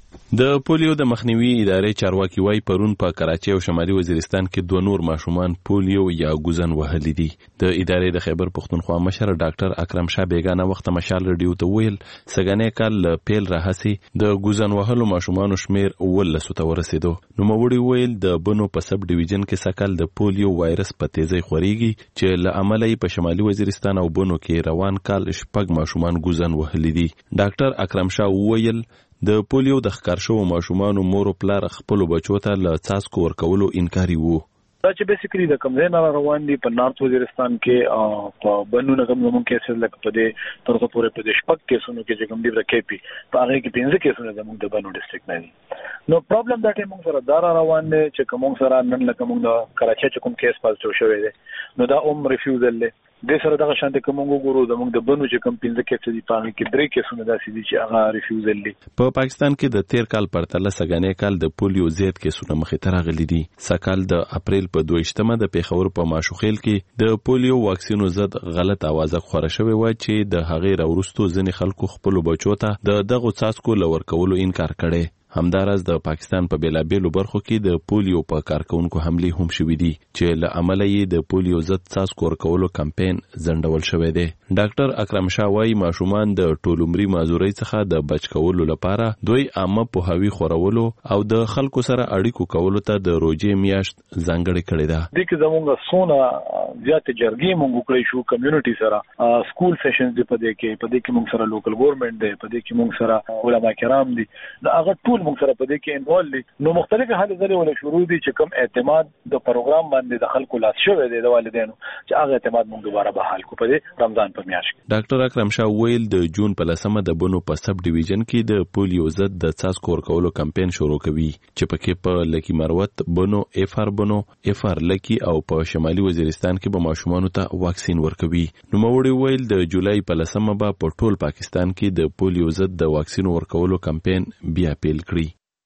د پولیو د مخنیوي ادارې چارواکي وایي پرون په کراچۍ او شمالي وزیرستان کې دوه نور ماشومان پولیو یا ګوزن وهلي دي. د ادارې د خیبر پختونخوا مشر ډاکټر اکرم شاه بیگانه وخت مشال ریډیو ته ویل سګنې کال له پیل راهسي د ګوزن وهلو ماشومانو شمیر ولسو ته ورسېدو. نوموړي ویل د بنو په سب ډیویژن کې سکل د پولیو وایرس په تیزی خوريږي چې له امله په شمالي وزیرستان او بنو کې روان کال شپږ ماشومان ګوزن وهلي دي. ډاکټر اکرم شاه ویل د پولیو د ښکار شوو ماشومانو مور او پلار خپلو بچو ته له څاڅکو ورکولو انکاري وو. دا چې بیسیکلی د کمزې نه روان دي په نارت وزیرستان کې په بنو نه کوم زموږ کیسز لکه په دې ترڅو پورې په دې شپږ کیسونو کې چې کوم دی راکېپی په هغه کې پنځه کیسونه زموږ د بنو ډسټریکټ نه دي. نو پرابلم دا ټیم موږ سره دار روان دي چې کوم سره نن لکه موږ د کراچۍ چې کوم کیس پازټیو شوی دی نو دا اوم ریفیوزل دی. د سره دغه شانت کوم وګورو د موږ د بنو چې کوم پنځه کیسې دي په هغه کې درې کیسونه داسې دي چې هغه ریفیوزل دي. په پاکستان کې د تیر کال پرتله سګنې کال د پولیو زیات کیسونه مخې ته راغلي دي. سکال د اپریل په دویشتمه د پیښور په ماشوخیل کې د پولیو واکسینو ضد غلط اوازه خوره شوې و چې د هغې راوروسته ځینې خلکو خپل بچو ته د دغه څاڅکو لور کولو انکار کړي. همدارس د پاکستان په بیلابیلو برخو کې د پولیو په کارکونکو حملې هم شوې دي چې له امله یې د پولیو ضد څاڅکو ورکولو کمپین ځنډول شوی دی. ډاکټر اکرم شاه وایي ماشومان د ټول عمري معذورۍ څخه د بچ کولو لپاره دوی عامه پوهاوي خورولو او د خلکو سره اړیکو کولو ته د روزې میاشت ځانګړې کړې ده. د کې زموږ سونه زیات جرګې مونږ کړی شو کمیونټي سره سکول سیشنز دی په دې کې په دې کې مونږ سره لوکل ګورنمنت دی په دې کې مونږ سره علما کرام دي دا هغه ټول مونږ سره په دې کې انوالو دي. نو مختلفه حالې ځلې ول شروع دي چې کوم اعتماد د پروګرام باندې د خلکو لاس شوی دی د والدینو چې هغه اعتماد مونږ دوباره بحال کو په دې رمضان په میاشت کې. ډاکټر اکرم شاه ویل د جون په لسمه د بنو په سب ډیویژن کې د پولیو ضد د څاڅکو ورکولو کمپین شروع کوي چې پکې په لکی مروت بنو اف ار بنو اف ار لکی او په شمالي وزیرستان کې به ماشومانو ته واکسین ورکوي. نو موړي ویل د جولای په لسمه به په ټول پاکستان کې د پولیو ضد د واکسین ورکولو کمپین بیا پیل کړي.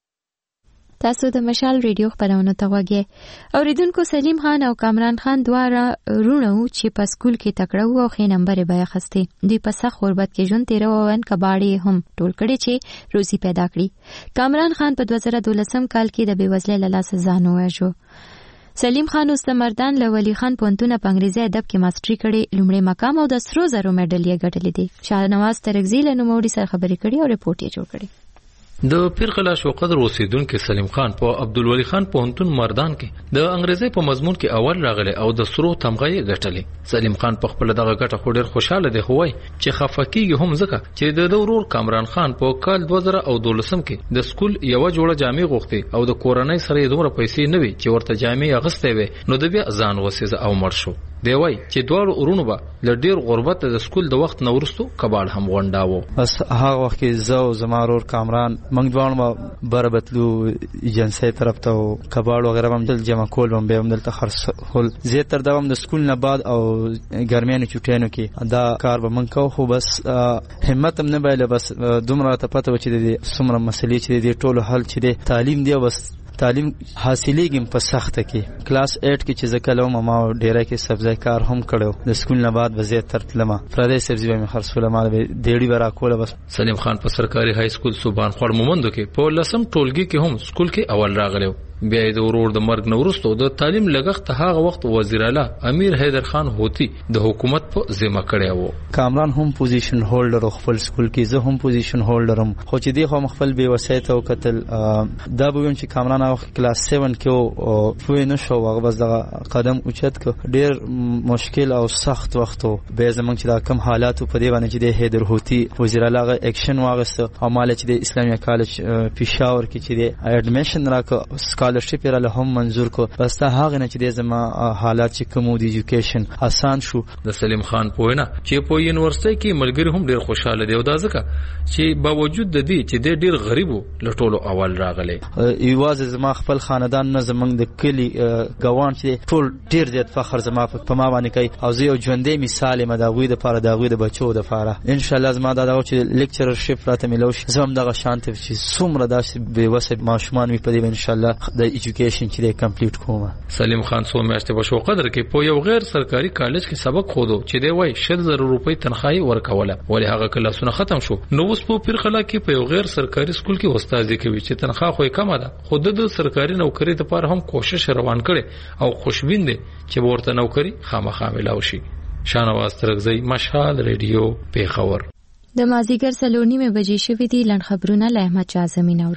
تاسو د مشال ریډیو خبرونه ته وګورئ. اوریدونکو سلیم خان او کامران خان دواړه رونه چې په سکول کې تکړه وو او ښې نمبر یې بیا اخیستې. دوی په سخت غربت کې ژوند تېراوه او ان کباړې هم ټول کړي چې روزي پیدا کړي. کامران خان په دوه زره دولسم کال کې د بېوزلۍ له لاسه ځان ووژه. سلیم خان استمردان له ولی خان پوهنتونه په انګریزي ادب کې ماستري کړې، لومړی مقام او د سرو زرو میډل یې ګټلې دي. شاهنواز ترکزي له نوموړي سره خبرې کړي او رپورټ یې جوړ کړی. د پیرقلا شو قدر اوسیدونکو سلیم خان په عبدالولی خان پوهنتون مردان کې د انګریزي په مضمون کې اول راغلی او د سرو تمغه یې ګټلې. سلیم خان په خپل دغه ګټه خو ډیر خوشاله دی، خو وای چې خفقېږي هم ځکه چې د ورور کامران خان په کال دوه زره او دولسم کې د سکول یو جوړه جامې غوښتي او د کورنۍ سره یې دومره پیسې نه وي چې ورته جامې اغستې وي، نو د بیا ځان وسیزه او مړ شو. دی وای چې دواړو ورونو به ل ډیر غربت د سکول د وخت نورستو کباړ هم غونډاوو. بس هغه وخت کې زو زمارور کامران موږ دواړو برابتلو ایجنسی طرف ته او کباړ وغیرہ هم دل جمع کول هم به هم دلته خرڅول زه تر دوام د سکول نه بعد او ګرمیانو چټینو کې دا کار به من کو. خو بس همت هم نه بایله، بس دومره ته پته و چې د څومره مسلې چې د ټولو حل چې د تعلیم دی بس تعلیم حاصلېږم په سخته کې. کلاس اټ کې چې زکلو ما ډیره کې سبزی کار هم کړو، د سکول نه بعد وزیر ترتلمه پردې سبزی به خرڅوله ما به ډېری برا کوله. بس سلیم خان په سرکاري های سکول صوبان خور مومندو کې په لسم ټولګي کې هم سکول کې اول راغلو. بیا د ورور د مرګ نه وروسته د تعلیم لګښت هغه وخت وزیر اعلی امیر حیدر خان هوتی د حکومت په ذمہ کړی و. کامران هم پوزیشن هولډر خپل سکول کې، زه هم پوزیشن هولډرم، خو چې دی خو خپل بې وسایت او قتل دا به ویم چې کامران هغه کلاس سیون کې او فوی نه شو، هغه بس دغه قدم اوچت ک ډیر مشکل او سخت وخت و. به زمونږ چې دا کم حالات په دې باندې چې د حیدر هوتی وزیر اعلی هغه اکشن واغسته او مال چې د اسلامي کالج پېښور کې چې د اډمیشن راک سکالرشپ را له هم منظور کو، بس دا هغه نه چې د زما حالات چې کوم د ایجوکیشن آسان شو. د سلیم خان پوهنه چې په یونیورسيټي کې ملګری هم ډیر خوشاله دی او دا ځکه چې باوجود د دې چې د ډیر غریب و لټولو اول راغلی. یوازې زما خپل خاندان نه زمنګ د کلی ګوان چې ټول ډیر زیات فخر زما په ما باندې کوي او زه یو ژوندې مثال یم د غوی د لپاره د غوی د بچو د لپاره. ان شاء الله زما دا چې لیکچرر شپ راته ملو شي زم دغه شانت چې څومره داسې به وسه ماشومان وي په دې ان شاء الله د ایجوکیشن چې د کمپلیټ کوم. سلیم خان څو میاشتې بشو قدر کې په یو غیر سرکاري کالج کې سبق خودو چې دی وای شل زره روپۍ تنخواهي ورکوله، ولی هغه کلاسونه ختم شو. نو اوس په پیرخلا کې په یو غیر سرکاري سکول کې استادي کوي چې تنخواه خو کم ده، خو د سرکاري نوکری لپاره هم کوشش روان کړي او خوشبین دي چې ورته نوکری خامخا ملاوي شي. شانواز ترغزی، مشال ریډیو، پیښور. د مازیګر سلونی مې بجې شوې دي لن خبرونه له احمد شاه زمين اورو.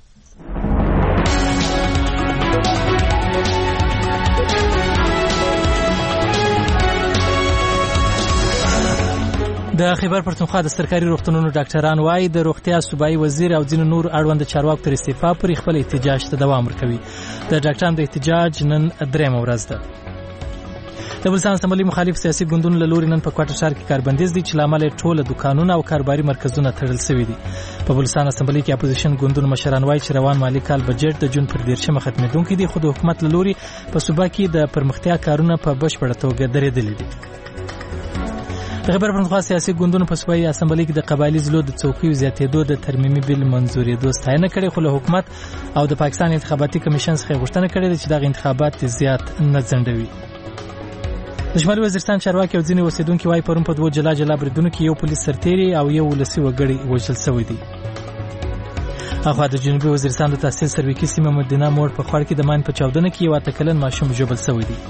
د خیبر پښتونخوا د سرکاري روغتونونو ډاکټران وايي د روغتیا صوبایي وزیر او ځینو نور اړوند چارواکو تر استعفا پورې خپل احتجاج ته دوام ورکوي. د ډاکټرانو د احتجاج نن درېمه ورځ ده. د بلوچستان اسمبلی مخالف سیاسي ګوندونو له لوري نن په کوټه ښار کې کاربندیز دي چې لامل ټول دکانونه او کاروباري مرکزونه تړل شوي دي. په بلوچستان اسمبلی کې اپوزیشن ګوندونو مشران وايي چې روان مالي کال بجټ د جون پر دیرشمه ختمېدونکی دی، خو د حکومت له لوري په صوبه کې د پرمختیا کارونه په بشپړه توګه درېدلي دي. د خیبر پښتونخوا سیاسي ګوندونو په صوبایي اسمبلی کې د قبایلي ضلعو د څوکیو زیاتېدو د ترمیمي بل منظورېدو ستاینه کړې، خو له حکومت او د پاکستان انتخاباتي کمیشن څخه غوښتنه کړې ده چې دغه انتخابات زیات نه ځنډوي. د شمالي وزیرستان چارواکي او ځینې اوسېدونکي وايي پرون په دوو جلا جلا بریدونو کې یو پولیس سرتیری او یو ولسي وګړی وژل شوی دی. اخوا د جنوبي وزیرستان د تحصیل سرویکي سیمه مدینه موړ په خور کې د مان په چاودنه کې یو اته کلن ماشوم ژوبل شوی دی.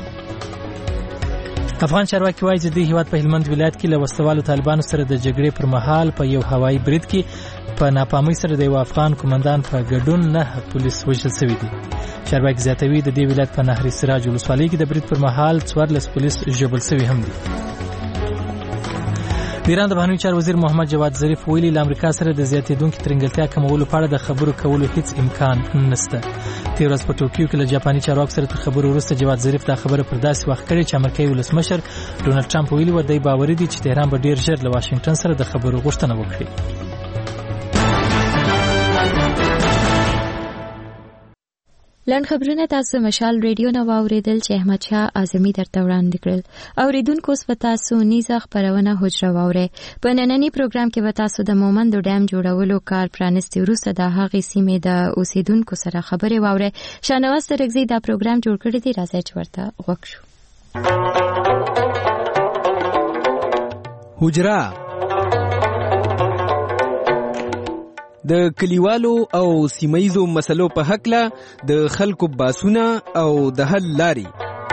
افغان چارواکي وايي چې د هیواد په هلمند ولایت کې له وسلوالو طالبانو سره د جګړې پر مهال په یو هوایي برید کې په ناپامۍ سره د یو افغان قومندان په ګډون نه پولیس وژل شوي دي. چارواکي زیاتوي د دې ولایت په نهر سراج ولسوالۍ کې د برید پر مهال څوارلس پولیس ژوبل شوي هم دي. د ایران د بهرنیو چارو وزیر محمد جواد ظریف ویلي له امریکا سره د زیاتېدونکي ترنګلتیا کمولو په اړه د خبرو کولو هیڅ امکان نشته. تېره ورځ په ټوکیو کې له جاپاني چارواکو سره تر خبرو وروسته جواد ظریف دا خبره پر داسې وخت کړې چې امریکایي ولسمشر ډونالډ ټرمپ ویلي و دی باوري دی چې تهران به ډېر ژر له واشنګټن سره د خبرو غوښتنه وکړي. لنډ خبرونه تاسو مشال ریډیو نو اوریدل چې احمد شاه اعظمي درته وړاندې کړل. اوریدونکو اوس به تاسو نیزه خبرونه حجره واورئ. په نننی پروګرام کې به تاسو د مومند ډیم جوړولو کار پرانیستي وروسته د هغې سیمې د اوسیدونکو سره خبرې واورئ. شانواز ترغزي دا پروګرام جوړ کړی دی، راځئ چې ورته غوږ شو. حجره د کلیوالو او سیمایزو مسلو په حقله د خلکو باسونه او د حل لاري.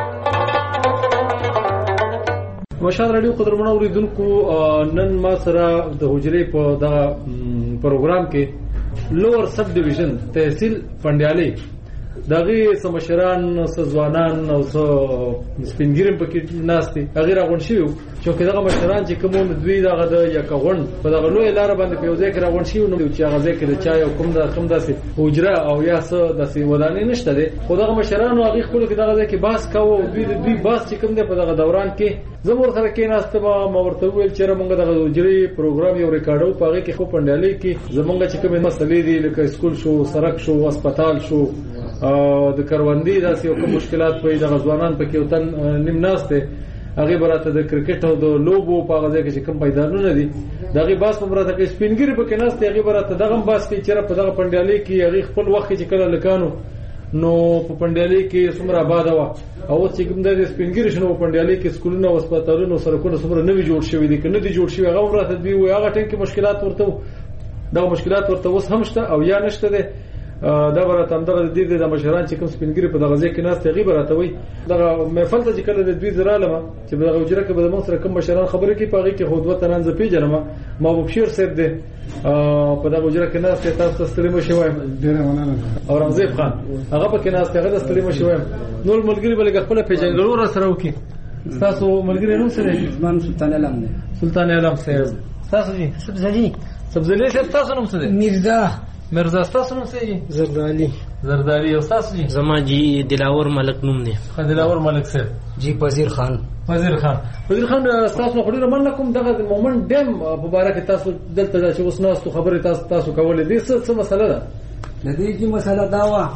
مشال رادیو قدرمنو اوریدونکو، نن ما سره د حجرې په دغه پروګرام کې لوور سب ډیویژن تحصیل پنډیالي دغه سمشران سزوانان او سپینګیرم پکې ناشتي هغه راغون شي چې دغه مشران چې کوم دوی دغه د یکغون په دغه لوی لار باندې په یو ځای کې راغون شي نو چې هغه ځای کې د چای او کوم د کوم داسې حجره او یا څه داسې ودانې نشته دي، خو دغه مشران او هغه خپل کې دغه ځای کې باس کاوه او دوی د دوی باس چې کوم دی په دغه دوران کې زموږ سره کې ناشته ما ورته ویل چې موږ دغه حجرې پروګرام یو ریکارډو په هغه کې خو پنډالي کې زمونږ چې کوم مسلې دي لکه سکول شو، سړک شو، هسپتال شو او د کروندې داسې یو کوم مشکلات په دغه ځوانان په کې وطن نیم ناشته هغه براته د کرکټ او د لوبو په هغه ځای کې کوم پیدانونه دي دغه باس په براته کې سپینګری په کې ناشته هغه براته دغه باس کې چې په دغه پنډالي کې هغه خپل وخت چې کله لکانو نو په پنډالي کې څومره آباد و او چې کوم د سپینګری شنو په پنډالي کې سکولونه او هسپتالونه او سړکونه څومره نوي جوړ شوي دي کنه دي جوړ شوي هغه براته دی و هغه ټین کې مشکلات ورته دغه مشکلات ورته اوس هم شته او یا نشته دي دا برات هم دغه د دې د مشران چې کوم سپینګری په دغه ځای کې ناس ته غیبه راتوي دغه محفل ته چې کله د دوی زرالم چې په دغه وجره کې به د مصر کوم مشران خبرې کوي په هغه کې خود وطن انځ پیژنم محبوب شیر صاحب دې په دغه وجره کې ناس ته تاسو ستړي مشي وایم ډیره مننه او رمزیف خان هغه په کې ناس ته هغه ستړي مشي وایم نور ملګری بل خپل پیژنګلو را سره وکي تاسو ملګری نو سره عثمان سلطان علم نه سلطان علم صاحب تاسو جی سبزلی سبزلی صاحب تاسو نوم څه دی مرزا مرزا تاسو نوم څه دی زردالی زردالی او تاسو جی زما جی دلاور ملک نوم دی دلاور ملک صاحب جی وزیر خان وزیر خان وزیر خان تاسو خو ډیر من کوم دغه مومنت ډیم مبارک تاسو دلته چې اوس ناس خبره تاسو تاسو کولې دي څه مسله ده د دې کی مسله دا وا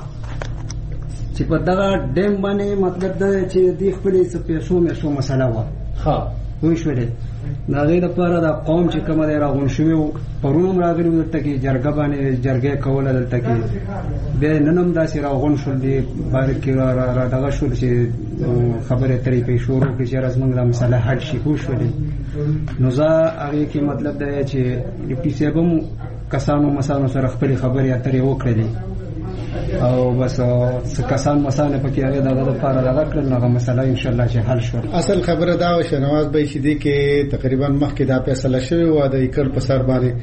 چې په دغه ډیم باندې مطلب دا چې د خپلې څه پیسو مې شو مسله وا ها وښ وړي دا غیر لپاره د قوم چې کومه دی راغون شوی پرونم راغلی ورته کې جرګه باندې جرګه کوله دلته کې به ننم داسې راغون شول دی بارک را را دغه شول چې خبره ترې په شروع کې چې رسمنګ د مسله حل شي وښ وړي نو زه هغه کې مطلب دا چې ډیپټي صاحب کسانو مسانو سره خپل خبرې اترې وکړې او بس کسان مسانه پکې هغه دغه لپاره دغه کړل نو مسله ان شاء الله چې حل شو. اصل خبره دا و شنواز به شې دي کې تقریبا مخکې دا فیصله شوی و د ایکر په سر باندې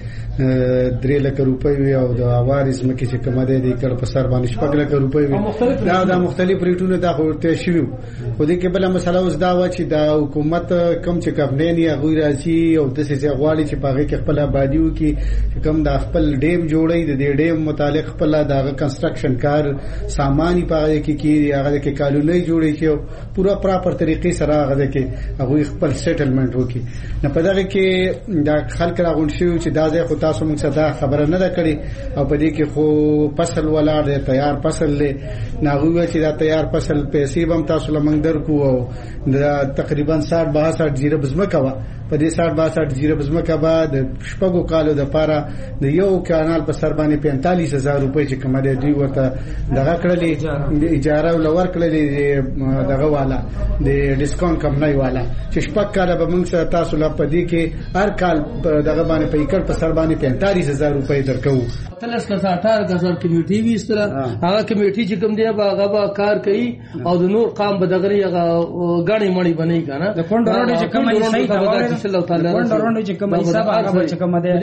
درې لک روپۍ او د اوارز مکه چې کومه ده د ایکر په سر باندې شپږ لک روپۍ دا د مختلف ریټونو دا ورته شوی خو دې کې بل مسله اوس دا و چې د حکومت کم چې کفنین یا غیر راځي او د څه غواړي چې په هغه کې خپل آبادیو کې کم د خپل ډیم جوړي د دې ډیم متعلق خپل د کنسټرکشن کار سامانی پاره کې کې هغه کې کالونی جوړي چې پورا پراپر طریقې سره هغه کې هغه خپل سیټلمنٹ وکړي نه په دغه کې دا خلک راغون شي چې دا ځای خو تاسو موږ څخه خبره نه ده کړې او په دې کې خو فصل ولاړ دی تیار فصل له ناغوي چې دا تیار فصل پیسې هم تاسو لمنګ درکو او دا تقریبا ساठ باسठ زیره بزمکه وا په دې ساठ باسठ زیره بزمکه بعد شپږو کالو د پاره د یو کانال په سر باندې پینتالیس هزار روپۍ چې کومه دی دوی ورته دغه کړلې اجاره ولور کړلې دغه والا د ډیسکاونټ کمپنۍ والا چې شپږ کاله به موږ تاسو لا پدې کې هر کال دغه باندې په ایکړ په سر باندې پینتالیس هزار روپۍ درکو تلس کا اٹھارہ ہزار کمیټي وی اس طرح هغه کمیټي چې کوم دی هغه به کار کوي او د نور قام بدغري هغه غاڼې مړی بنئ کنه د کونډ روډ چې کوم صحیح دا الله تعالی کونډ روډ چې کوم حساب هغه چې کوم دی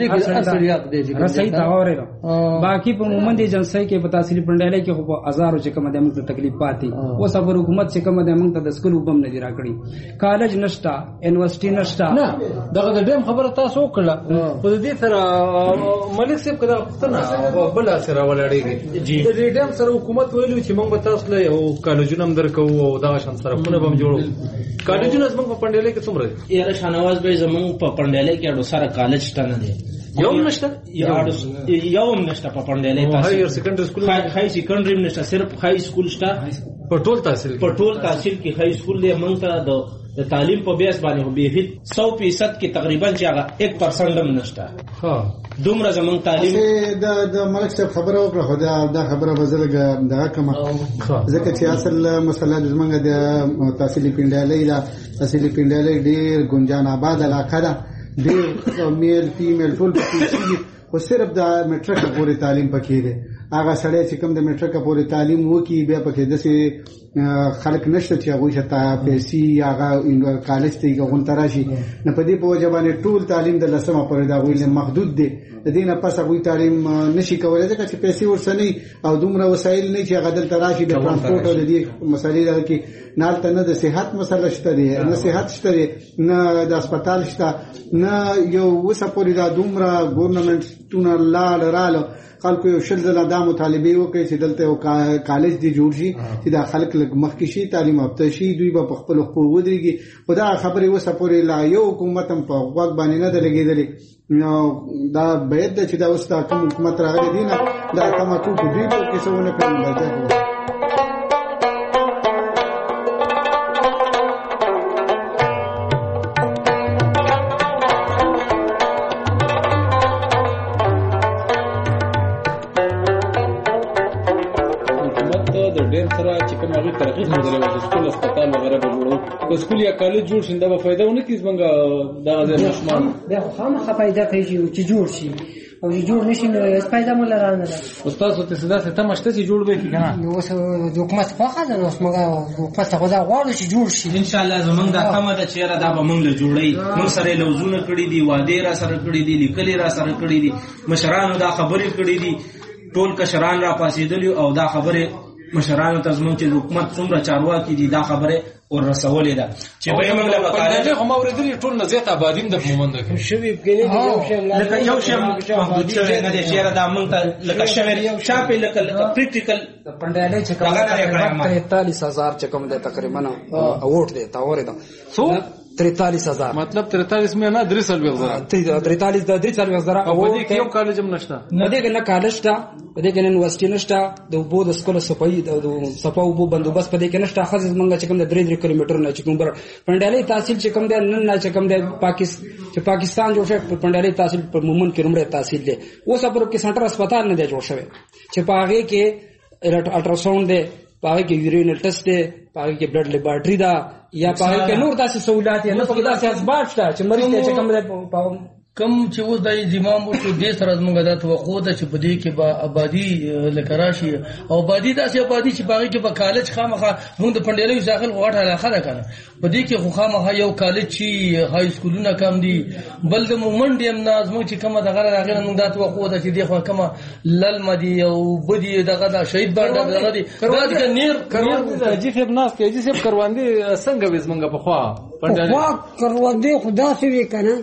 هغه صحیح دا وره باقي په عموما د جنسي کې په تحصیل پندالای کې خو هزارو چې کوم دی موږ ته تکلیف پاتې او صبر حکومت چې کوم دی موږ ته د سکول وبم نه دی راکړي کالج نشتا یونیورسيټي نشتا نه دغه د ډیم خبره تاسو وکړه په دې سره ملک صاحب کدا پښتنه بل سره ولاړېږي د دې ډیم سره حکومت ویلو چې موږ به تاسو له یو کالجونه هم درکو او دغه شان سره خونه به جوړو کالجونه زموږ په پندالای کې څومره یاره شنواز به زموږ په پندالای کې اډو سره کالج شته نه دی یوم نشته یوم نشته په پندالای تاسو هایر سیکنډری سکول هاي سیکنډری نشته صرف هاي سکول شته په ټول تحصیل په ټول تحصیل کې هاي سکول دی موږ ته د د تعلیم په بیس باندې به هیڅ سو فیصد کې تقریبا چې هغه ایک پرسنټ هم نشته ها دومره زمونږ تعلیم د د ملک صاحب خبره وکړه خو دا خبره بزرګه دغه کومه ځکه چې اصل مسله د زمونږ د تحصیلي پندالۍ دا تحصیلي پندالۍ ډیر ګنجان آباد علاقه ده ډیر میل فیمیل ټول پکې خو صرف د میټرک پورې تعلیم پکې ده هغه سړی چې کوم د میټرک پورې تعلیم وکي بیا پکې دسه خلک نشته چې هغه شته پیسې هغه کالج ته غونډه راشي نه په دې په وجه باندې ټول تعلیم د لسمه پورې دا ویل محدود دي د دې نه پس هغه تعلیم نشي کولای ځکه چې پیسې ورسنۍ او دومره وسایل نه چې هغه دلته راشي د ترانسپورت او د دې مسلې دا کې نالته نه د صحت مسله شته دي نه صحت شته دي نه د هسپتال شته نه یو وسه پورې دا دومره ګورنمنت تونه لاړ رااله خلکو یو شل زله دا مطالبه وکړي چې دلته یو کالج دی جوړ شي چې دا خلک لږ مخکې شي تعلیم یافته شي دوی به په خپل حقوق ودرېږي خدا خبرې وسه پورې لا یو حکومت هم په وخت باندې نه لګېدلې نو دا باید چې دا اوس دا کوم حکومت راغلی دی نه دا کومه ټول دوی په کې څونه کوي سکول یا کالج جوړ شیندا به فائدہ ونه کیږي څنګه دا ځای نشمار دا خامخا فائدہ کوي چې جوړ شي او جوړ نشي نو هیڅ فائدہ مله رانه ده. استاد ته سدا ته مشته چې جوړ به کی کنه نو اوس د حکومت خواخه ده، اوس موږ حکومت ته غواړو غواړو چې جوړ شي. ان شاء الله زمونږ د کومه د چیرې دا به موږ له جوړي موږ سره لوزونه کړی دي، وعده را سره کړی دي، لیکلي را سره کړی دي، مشرانو دا خبرې کړی دي، ټول کشران را پاسېدلی او دا خبره مشرانو ته زمونږ چې حکومت څومره چارواکي دي دا خبره ور رسولې ده چې به موږ له مقاله هم اوریدلې ټول نه زیات آبادیم د مومند کې شوی بګنی یو شی لکه یو شی محدود شوی نه دی چې دا موږ ته لکه شوی شاپې لکه پریکټیکل پنداله چې کوم ترتالیس هزار چې کوم ده تقریبا اوټ دی تا اورید سو ترتالیس هزار مطلب ترتالیس مې نه درې سال وغزره ترتالیس د درې سال وغزره او دې کې یو کالج هم نشته نه دې نه کالج شته دې کې نه یونیورسيټي نشته د وبو د سکول صفای د صفاو وبو بندوبست پدې کې نشته خاص منګه چې کوم د درې درې کیلومتر نه چې کوم بر پندالي تحصیل چې کوم د نن نه چې کوم د پاکستان چې پاکستان جوړ شو پندالي تحصیل په مومن کې رومره تحصیل دی اوس پر کې سنټر هسپتال نه دی جوړ شوی چې پاغه کې الټراساوند دی پاغه کې یورینل ټیسټ دی پاغه کې بلډ لیبارټری دا یا پاغه کې نور داسې سہولات نه په داسې اسباب شته چې مریض ته چې کوم کم چې اوس د زمام وشو د سره زمونږ د توقع ده چې په دې کې به آبادی لکه راشي او آبادی داسې آبادی چې باغې کې به کالج خامخا موږ د پنډیلو داخل غوټه علاقه ده کنه په دې کې خو خامخا یو کالج چې های سکولونه کم دي بل د مومند هم نازمو چې کومه دغه راغله موږ د توقع ده چې دی خو کومه للم دي او بدی دغه د شهید باندې دغه دي دا د نیر کروندې جی خب ناس کې جی سب کروندې څنګه وزمنګ په خوا پنډیلو خوا کروندې خدا سي کنه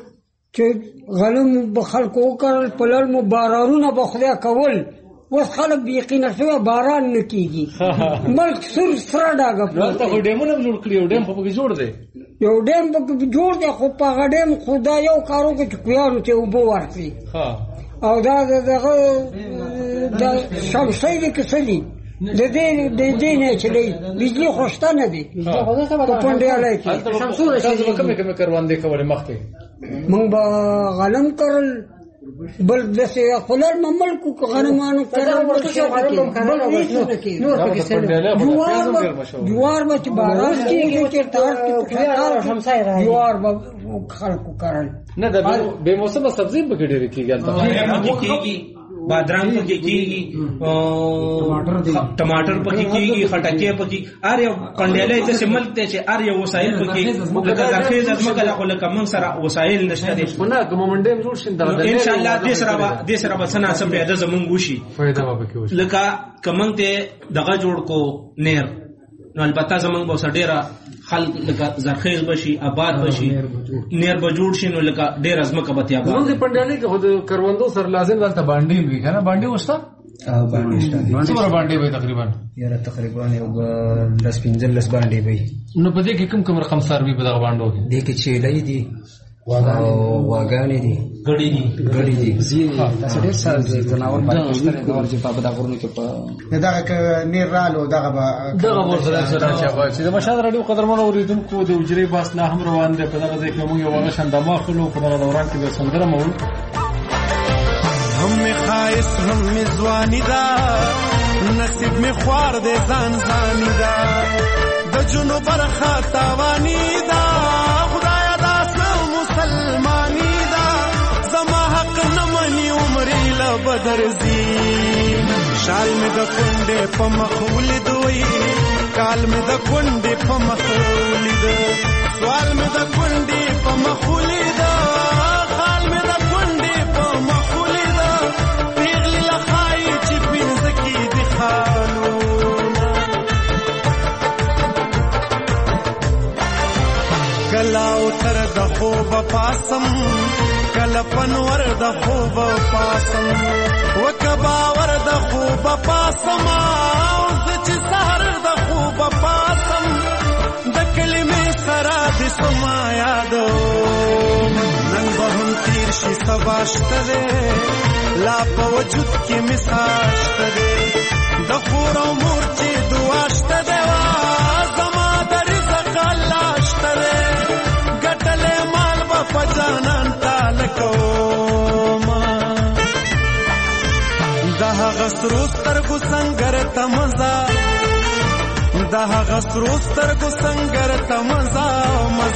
چې غلم به خلکو وکړل پلل مو بارانونه به خدای کول اوس خلک به یقین شوی باران نه کیږي ملک سر سره ډاګه نو ته ډیمونه جوړ کړی ډیم په کې جوړ دی یو ډیم په کې جوړ دی خو په ډیم خدا یو کارو کې چې کویانو ته وبو ورسي او دا دغه د شمسۍ د کسلی د دې د دې نه چلی بجلی خوشته نه دی په پنډیاله کې شمسور شي کومه کومه کروندې کولې مخکې مونږ به غنم کرل بل دسه خلل مملکو غنمانو کرل بل هیڅ نور پکې جوار جوار به باران کې چې تاس کې جوار به خلکو کرل نه د به موسمه سبزی به ډېر کېږي بادرنګ پکې کېږي ټماټر پکې کېږي خټکې پکې ار یو کنډېلې ته ملک ته چې ار یو وسایل پکې لکه ځکه ځکه کله خو لکه موږ سره وسایل نشته دي نه کوم منډه جوړ شین دا ان شاء الله دې سره به دې سره به څنګه سم پیدا زمونږ وشي فائدہ به کې وشي لکه کوم ته دغه جوړ کو نیر نو البته زمونږ به سړيره خلک لکه زرخیز بشي آباد بشي نیر به جوړ شي نو لکه ډېر ازمکه به تیا موږ په پنډیالي کې خود کروندو سر لازم دلته باندې وی کنه باندې وستا ا باندې شته څومره باندې وي تقریبا یاره تقریبا یو لس پنځه لس باندې وي نو په دې کې کوم کوم رقم سروي په دغه باندې کې دې کې چې لای دي واګانې دي غړي دي غړي دي زی تاسو ډېر سال زناور باندې شته دا ورته په دغه غرونو کې په دغه نیر رالو دغه دغه ورسره سره چې د مشهد رادیو قدرمن اوریدونکو د وجري باس لا هم روان دي په دغه ځای کې موږ یو هغه شندما خلو په دغه دوران کې به سندره مو هم خایس هم مزوانی دا نصیب می خوار دې ځان ځانی دا د جنو برخه تاوانی دا خدایا داس مسلمانی دا زما حق نه منی عمرې لا بدرزي شال می د کونډې په مخول دوی کال می د کونډې په مخول دو سوال می د کونډې په مخول دو خال می د کونډې په مخول دو پیغلی لخای چې پینځکی دی خالو کلاو تر د خوب پاسم کله پنور د خوب پاسم وکباور د خوب پاسم او چې سحر د خوب پاسم د کلمې سره د سما یادو نن به هم تیر شي سبا شته لا په وجود کې مساشته د خور او مور چې دعا شته زما د رزق الله شته پجانان تالکو ما ده غسرو سترګو څنګه تمزا ده غسرو سترګو څنګه تمزا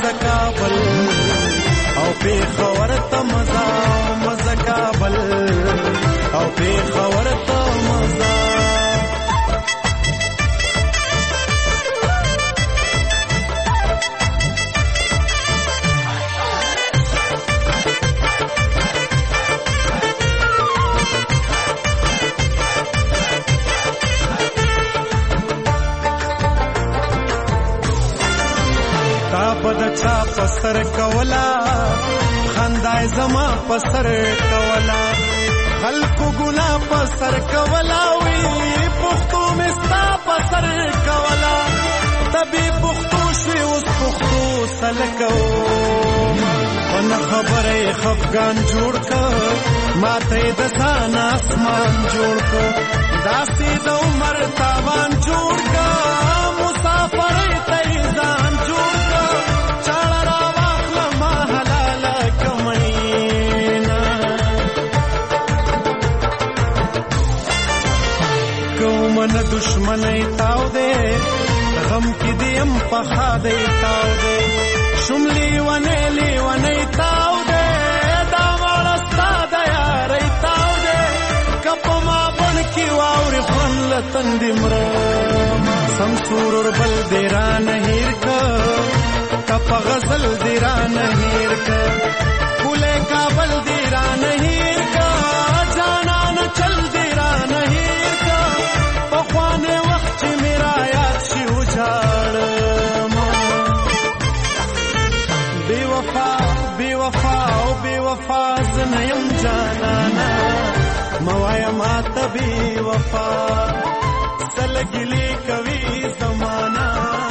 مزکابل او په خور تمزا مزکابل تا بد چا پسر کولا خندای زما پسر کولا خلق ګنا پسر کولا وی پختو مستا پسر کولا تبي پختو شوي اوس پختو سلکو ون خبره خفغان جوړ ک ماته د ځان اسمان جوړ ک داسې د عمر تاوان جوړ ک مسافر ته ځان جوړ ک چاړه را واخله ما حلال کمینا کومن دشمنی تاو دے غم کی دیم پخا دے تاو دے شملی ونی لی ونی تاو دے دا وارستا دا یاری تاو دے کپ ما بن کی واوری خون لتندی مرم سمسور اور بل دیران ہیر کا کپ غزل دیران ہیر کا کولے کا بل دیران ہیر کا جانا نہ چل دیران ہیر کا پخوانے وقت میرا یاد شی اجاڑ بے وفا بے وفا او بے وفا زنیم جانانا موایا مات بے وفا سلگلی کوي زمانہ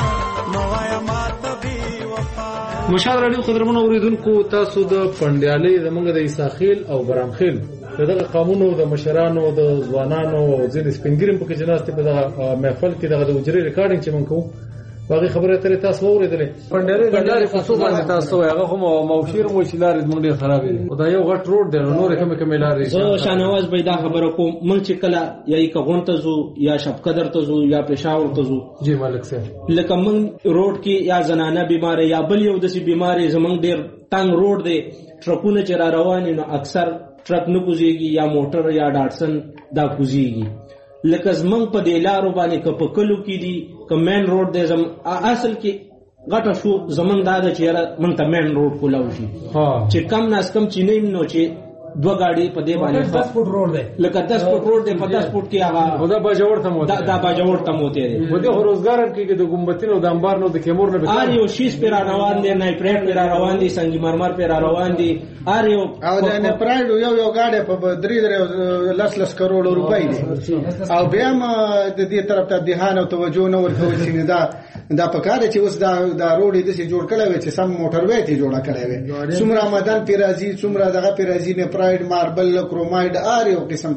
موایا مات بے وفا. مشال راډیو قدرمنو اوریدونکو تاسو د پندیالي زمونږ د عیساخیل او برامخیل دغه قانونو د مشرانو د ځوانانو او ځینې سپینګریم په کې جناستې په دغه محفل کې دغه د وجري ریکارډینګ چې مونږ کوو باقي خبره ترې تاسو اوریدلې پندیالي لارې په څو باندې تاسو هغه هم موشیر مو چې لارې زموږ ډېر خراب دي او دا یو غټ روډ دی نور کومه کومه لارې زه شانواز پیدا خبره کوم مونږ چې کله یا کغون ته زو یا شپ قدر ته زو یا پېښور ته زو جی مالک صاحب لکه مونږ روډ کې یا زنانه بیمار یا بل یو داسې بیماری زمونږ ډېر تنگ روډ دی ټرکونه چې را روان نو اکثر ټرک نه کوزيږي یا موټر یا ډاټسن دا کوزيږي لکه زمونږ په دې لارو باندې که په کلو کې دي که مین روډ دی زم اصل کې غټه شو زمونږ دا ده چې مونږ ته مین روډ کولاو شي چې کم ناس کم چې نه نو چې دو گاڑی په دې باندې دس فوټ روډ دی لکه دس فوټ روډ دی په دس فوټ کې هغه دا باجوړ ته موته دا باجوړ ته موته دی په دې روزګار کې د ګمبتینو د انبار نو د کیمور نه ار یو شیش پر روان دي نه پرېټ پر روان دي سنگي مرمر پر روان دي ار یو او د نه پرېټ یو یو گاډي په درې درې لس لس کروڑ روپۍ دي او بیا ما د دې طرف ته دهانه توجه نه ورکول چې دا دا پکاره چې اوس دا دا روډي د سي جوړ کړي وي چې سم موټر وې ته جوړه کړي وي څومره مدن پیرازي څومره دغه پیرازي نه پرایډ ماربل کرومایډ ار یو قسم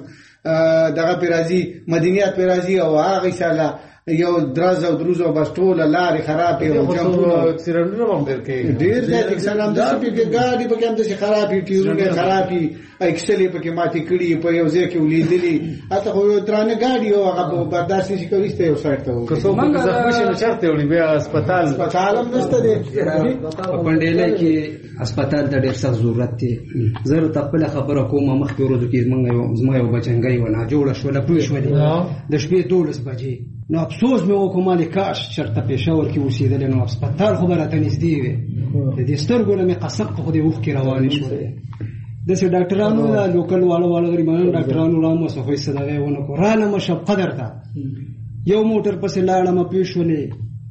دغه پیرازي مدنیات پیرازي او هغه ساله یو دراز او دروز او بس ټول لارې خرابې او جمپونه اکسیډنټونه هم ډېر کوي ډېر ځای اکسیډنټ د سپي کې ګاډي په کې هم د خرابې ټیرونه خرابې اکسلې په کې ماتې کړي په یو ځای کې ولیدلې اته خو درانه ګاډي او هغه برداشت نشي کوي ته یو سایت ته که څوک زخمی شي نو چارته وړي بیا هسپتال هسپتال هم نشته دی په پندیله کې هسپتال ته ډېر سخت ضرورت دی زه ته خپله خبره کوم مخکې ورځو کې زموږ یو بچنګۍ ونه جوړه شوله پوه شولې د شپې دولس بجې نو افسوس مې وکړ مالې کاش چېرته پېښور کې اوسېدلی نو هسپتال خو به راته نږدې وې د دې سترګو نه مې قسم خو دې اوښکې روانې شولې داسې ډاکټرانو دا لوکل واړه واړه غریبان ډاکټرانو را مو څه خو هېڅ دغه یې ونه کړو رالمه شب قدر ته یو موټر پسې لاړمه پېښ شولې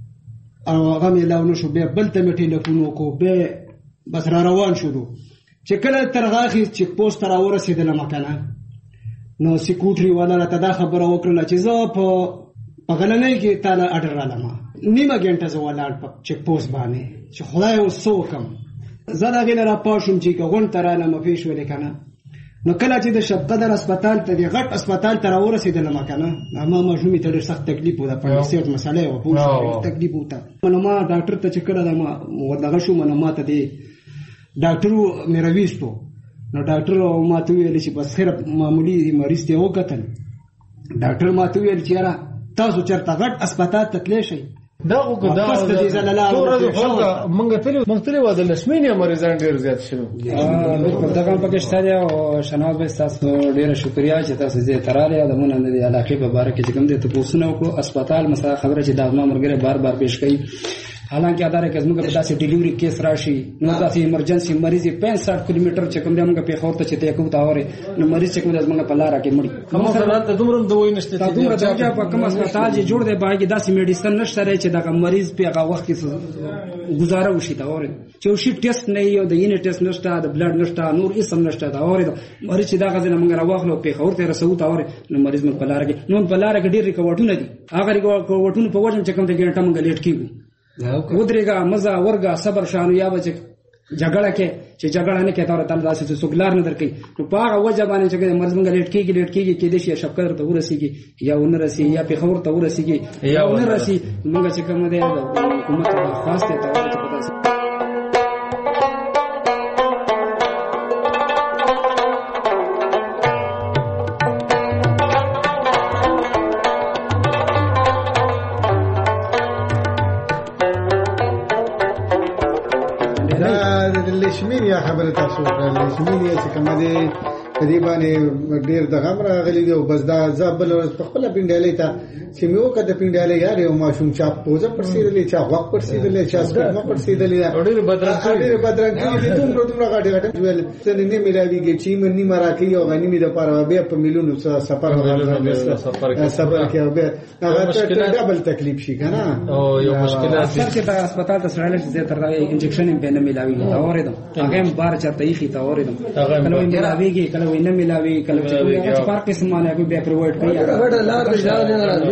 او هغه مې لاو نه شو بیا بل ته مې ټېلیفون وکړو بیا بس را روان شولو چې کله تر هغه اخر چیک پوسټ ته را ورسېدلم که نه نو سیکورټري والا راته دا خبره وکړله چې زه په په غلنۍ کې تاله اډر رالمه نیمه ګنټه زه ولاړ په چیک پوسټ باندې چې خدای اوس څه وکړم زه د هغې نه راپاشوم چې که غونډ ته رالمه پېښ شولې که نه نو کله چې د شب قدر هسپتال ته د غټ هسپتال ته را ورسېدلم که نه ما ماشومې ته ډېر سخت تکلیف و د پنډسیټ مسله یې وه پوه شو تکلیف وته نو ما ډاکټر ته چې کله ما ودغه شوم نو ما ته د ډاکټر مې راویستو نو ډاکټر ما ته وویل چې بس خیر معمولي مریض ته یې وکتل ډاکټر ما ته وویل چې یاره تاسو چېرته غټ هسپتال ته تللی شئ دا خو که دا څو ورځې خلکه موږ تللي موږ تللي وه د لسمینې مریضان ډېر زیات شوي بالکل دغه هم پکې شته دی او شناز بھائی ستاسو ډېره شکریا چې تاسو دې ته رالئ او د مونږ نه د علاقې په باره کې چې کوم دی تپوسونه وکړو هسپتال مثلا خبره چې دا زما ملګری بار بار پیش کوي حالانکه ادارې کې زموږ په داسې ډیلیوري کیس راشي نو داسې ایمرجنسي مریض پنځه کیلومتر چې کوم موږ په خور ته چې ته کوم تاوري نو مریض چې کوم زموږ په لار کې مړ کوم سره ته دومره دوی نشته ته دومره ځکه په کوم هسپتال چې جوړ دی باقي داسې میډیسن نشته چې دا مریض په هغه وخت کې گزاره وشي تاوري چې شي ټیسټ نه یو د یونټ ټیسټ نشته د بلډ نشته نور هیڅ نشته تاوري مریض چې دا غزنه موږ راوخلو په خور ته رسو تاوري نو مریض موږ په لار کې نو په لار کې ډېر ریکوټونه دي هغه ریکوټونه په وجه چې کوم د ګټه موږ لیټ کیږو ودرېګا مزه ورګا صبر شانو یا بچ جګړه کې چې جګړه نه کوي تر داسې څه سګلار نه درکې نو په هغه وجه باندې چې مرز موږ لیټ کېږي لیټ کېږي کې د شي شپکر ته ورسیږي یا ونرسي یا په خبر ته ورسیږي یا ونرسي موږ چې کوم دی حکومت خاصه ته لشمینیا خبره تاسو کړل لشمینیا چې کومه دي په دې باندې ډیر د غم راغلي دی او بس دا ځبل په خپل پینډالې ته چې مې وکړه د پینډالې یار یو ماشوم چا پوزه پرسیدلې چا غوږ پرسیدلې چا سپما پرسیدلې ډېر بدرنګ ډېر بدرنګ دي دومره دومره غاټه غاټه ویل څه نه ملاويږي چې منی مراکې او غنی مې د پاره بیا په میلیونو سفر سفر کې او بیا هغه ډبل تکلیف شي کنه او یو مشکلات سر چې د هسپتال ته سره لږ زیات راوي انجکشن یې به نه ملاويږي دا اوریدم هغه بار چرته یې خي تا اوریدم کله یې ملاويږي کله یې نه ملاوي کله چې فرق سمانه به بیا پرووایډ کوي هغه لار به ځاو نه راځي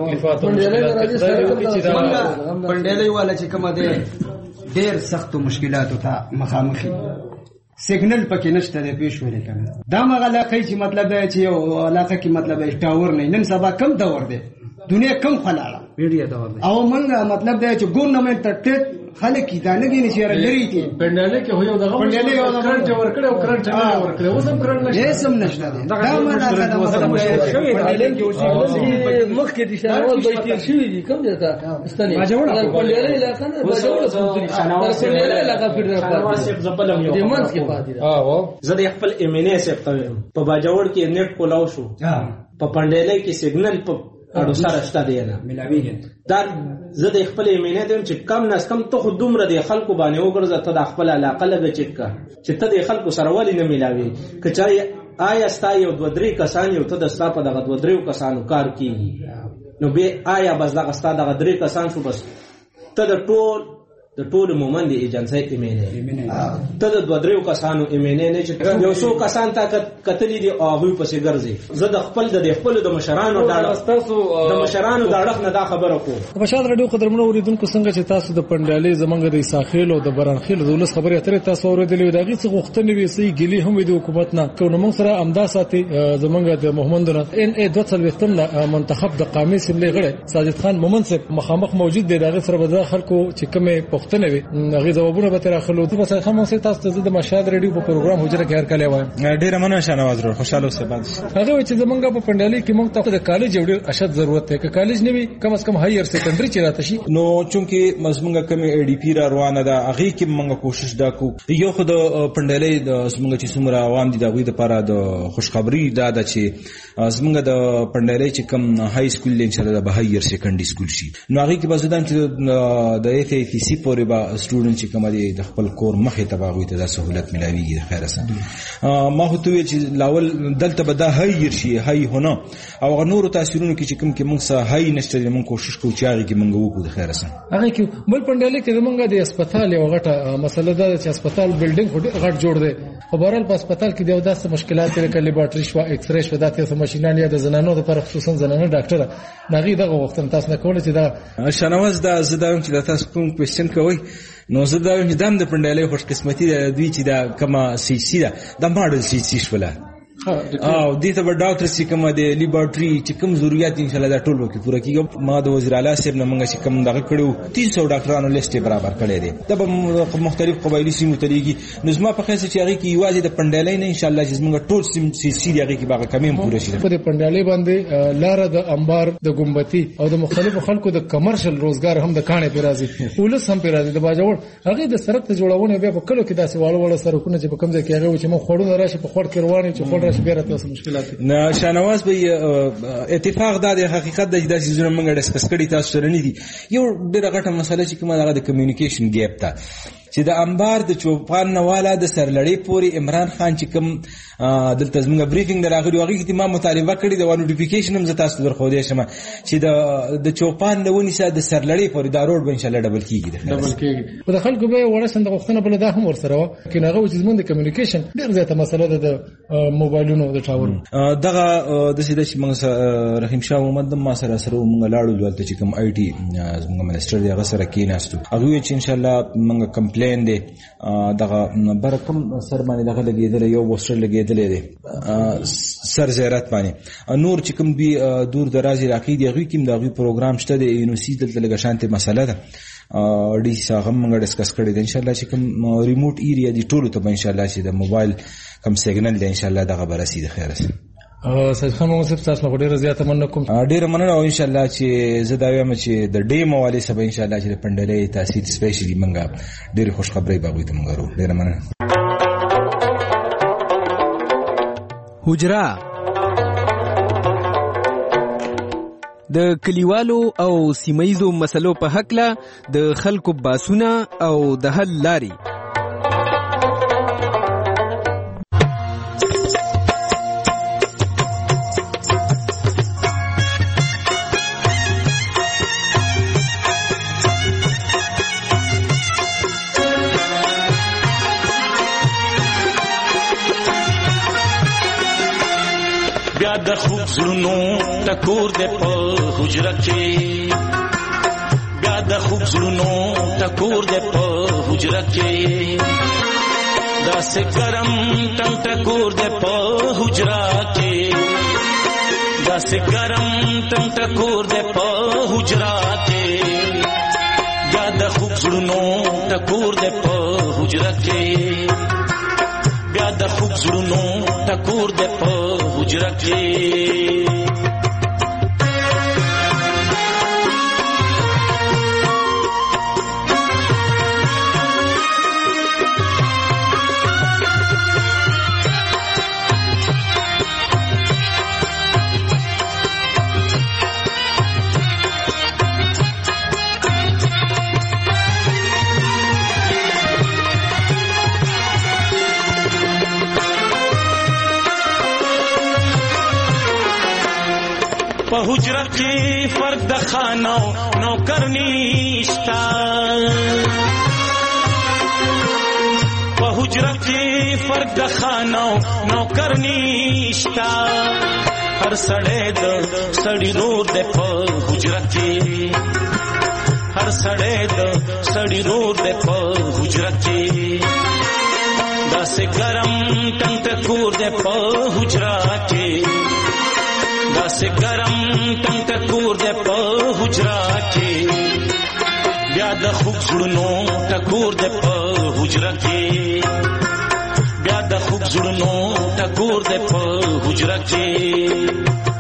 پندلې والا چې کومه ده ډېر سخت مشکلات ته مخامخي سیګنل پکې نشته د پیښ ولې کنه دا مغلا کوي چې مطلب دی چې یو علاقه کې مطلب ټاور نه نن سبا کم دور دی دنیا کم خلاړه ویډیو دور دی او منګه مطلب دی چې ګورنمنت ته خلک کی دا نه غني چې لري دي پندلې کې هو یو دغه پندلې یو کرنټ ورکړو کرنټ نه ورکړو اوس هم کرنټ نشته هیڅ هم نشته دا معنا دا پندلې کې اوسې مخ کې دي شناوال به تیر شوی دي کوم ځای ته استنی باجوړ پندلې علاقه نه باجوړ پندلې علاقه پر واسف زبلم یو د منځ کې پاتې ها زه د خپل ایمینه سپ ته په باجوړ کې نیټ کولاو شو په پندلې کې سیګنل په اړو سره شته دی نه ملاویږي دا زه د خپل ایمینه ته چې کم نس کم ته خو دومره د خلکو باندې وګرځه ته د خپل علاقه لګه چک کا چې ته د خلکو سره ولې نه ملاوي کچاري آیا ستا یو دو درې کسان یو ته د ستا په دغه دو درې کسانو کار کیږي نو به آیا بس دغه ستا دغه درې کسان شو بس ته د ټول د ټول مومن دی ایجنسی ایمینه ته د دوه دریو کسانو ایمینه نه چې یو څو کسان تا کتلی دی او هغه پسې ګرځي زه د خپل د خپل د مشرانو د مشرانو د اړخ نه دا خبره کوم بشاد رادیو قدرمنو اوریدونکو څنګه چې تاسو د پندالې زمنګ د ساحل او د برانخیل د ولس خبرې اترې تاسو اوریدلې دا غي څه غوښتنې وي سي ګلی هم د حکومت نه کو نو موږ سره امدا ساتي زمنګ د محمد ان ای دوه څلويختم منتخب د قومي سیملې غړي ساجد خان مومن صاحب مخامخ موجود دی دا سره بدر خلکو چې کومه پښتنه وي هغه جوابونه به تر اخلو ته بس هم سه تاسو ته د مشاد ریډیو په پروګرام حجره کې هر کله وایم ډیر مننه شنواز ورو خوشاله اوسه بعد هغه چې زمونږ په پندالې کې موږ ته د کالج ډیر اشد ضرورت دی که کالج نه وي کم از کم هایر سیکنډري چیرته شي نو چونکی مزمنګه کم ای ډی پی را روانه ده هغه کې موږ کوشش دا کو یو خو د پندالې د زمونږ چې څومره عوام دي دغه لپاره د خوشخبری دا ده چې زمونږ د پندالې چې کم های سکول ان شاء الله د هایر سیکنډري سکول شي نو هغه کې بزدان چې د ایف ای سی پورې با سټوډنټ چې کوم دي د خپل کور مخې ته باغوي ته د سہولت ملاويږي د خیر سره ما هو ته چې لاول دلته به دا هایر شي هاي هونه او نور تاثیرونو کې چې کوم کې موږ سره هاي نشته موږ کوشش کوو چې هغه کې موږ وکړو د خیر سره هغه کې بل پندالې کې موږ د هسپتال یو غټه مسله ده چې هسپتال بلډینګ غټ جوړ دی خو بهرحال په هسپتال کې د داسې مشکلات لري لیبارټري شو ایکس رې شو داتې ماشينان یا د زنانو لپاره خصوصا زنانه ډاکټر ناغي دغه وخت تاسو نه کول چې دا شنواز دا زدایم چې تاسو کوم کوېسچن کوي نو زه دا چې دم د پندالې خوش قسمتي دوی چې دا کما سی سی دا د ماډل سی سی شولا او دې ته به ډاکټر چې کوم د لیبارټري چې کوم ضرورت ان شاء الله دا ټول وکړي پوره کیږي ما د وزیر اعلی صاحب نه موږ چې کوم دغه کړو تین سو ډاکټرانو لیست برابر کړی دی دا به مختلف قبایلی سیمو تلېږي نو زما په خیال چې هغه کې یوازې د پندالې نه ان شاء الله چې موږ ټول سیم سی سی هغه کې باغه کمیم پوره شي په پندالې باندې لار د انبار د ګمبتی او د مختلفو خلکو د کمرشل روزګار هم د کانې پر راځي ولس هم پر راځي د باجوړ هغه د سرک ته جوړونه بیا په کلو کې داسې واړو واړو سرکونه چې په کوم ځای کې هغه چې موږ خورونه راشي په خور کې رواني چې خور راشي بیا راته اوس مشکلات نه شانواز به اتفاق دا د حقیقت د داسې زونه موږ ډسکس کړي تاسو سره نه دي. یو ډېره غټه مسله چې کومه دغه د کمیونیکیشن ګیپ ته چې د انبار د چوپان نواله د سرلړۍ پورې عمران خان چې کوم دلته زموږ بریفینګ راغلی هغه کې ما مطالبه کړې د نوټیفیکیشن هم زه تاسو درخو دې شم چې د د چوپان د ونی سره د سرلړۍ پورې دا روډ به ان شاء الله ډبل کیږي ډبل کیږي. په خلکو به وړه سند غوښتنه بل دا هم ورسره و کې هغه چې زموږ د کمیونیکیشن ډېر زیاته مسله ده د موبایلونو د ټاورونو دغه د سیده چې موږ رحیم شاه محمد ما سره سره موږ لاړو دلته چې کوم آی ټي زموږ منسټر دی هغه سره کېناستو هغه چې ان شاء الله موږ کمپلین دی دغه برکم سر باندې دغه لګیدل یو وستر لګیدل دی سر زیارت باندې نور چې کوم بي دور درازي راکې دی هغه کوم دغه پروګرام شته د یونیورسيټي دلته لګا شانته مسله ده ډي ساغه موږ ډسکس کړی دی ان شاء الله چې کوم ریموټ ایریا دی ټولو ته ان شاء الله چې د موبایل کم سیګنل دی ان شاء الله دغه برسي د خیر سره. سید خان محمد صاحب تاسو ډیره زیاته مننه کوم. ډیره مننه او ان شاء الله چې زه دا وایم چې د ډي موالي سبا ان شاء الله چې د پندلې تحصیل سپیشلی منګه ډیره خوش خبري باغوي ته منګرو. ډیره مننه. حجرا د کلیوالو او سیمایزو مسلو په حق له د خلکو باسونه او د حل لاري. د خوب زړونو ټکور دې په حجره کې بیا د خوب زړونو ټکور دې په حجره کې داسې ګرم ټنګ ټکور دې په حجره کې داسې ګرم ټنګ ټکور دې په حجره کې بیا د خوب زړونو ټکور دې په حجره کې بیا د خوب زړونو ټکور دې په حجره کې په حجره کې فرق د خانو نوکر نشتا په حجره کې فرق د خانو نوکر نشتا هر سړی د سړی رور د په حجره کې هر سړی د سړی رور د په حجره کې داسې ګرم ټنګ ټکور د په حجره کې داسې ګرم ټنګ ټکور دې په حجره کې بیا د خوب زړونو ټکور دې په حجره کې بیا د خوب زړونو ټکور دې په حجره کې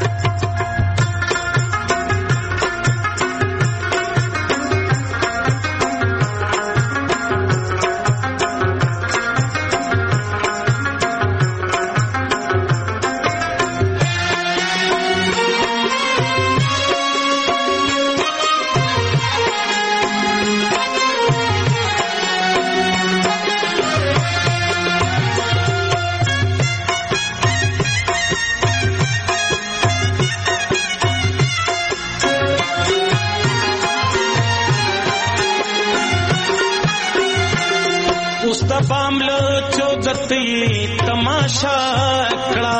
तमाशा कड़ा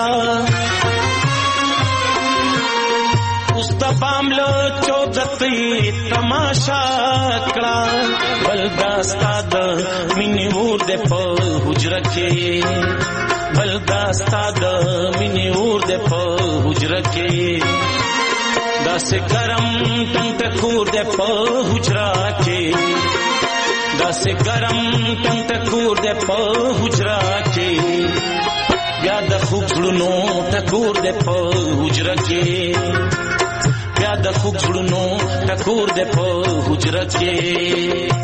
उस बामलो चौदती तमाशा कड़ा बलदास्ता द मिनी ऊर दे प हुजरा के बलदास्ता द मिनी ऊर दे प हुजरा के दस गरम टंग टकूर दे प हुजरा के दस गरम टंग टकूर दे प हुजरा के بیا د خوب زړونو ټکور دې په حجره کې بیا د خوب زړونو ټکور دې په حجره کې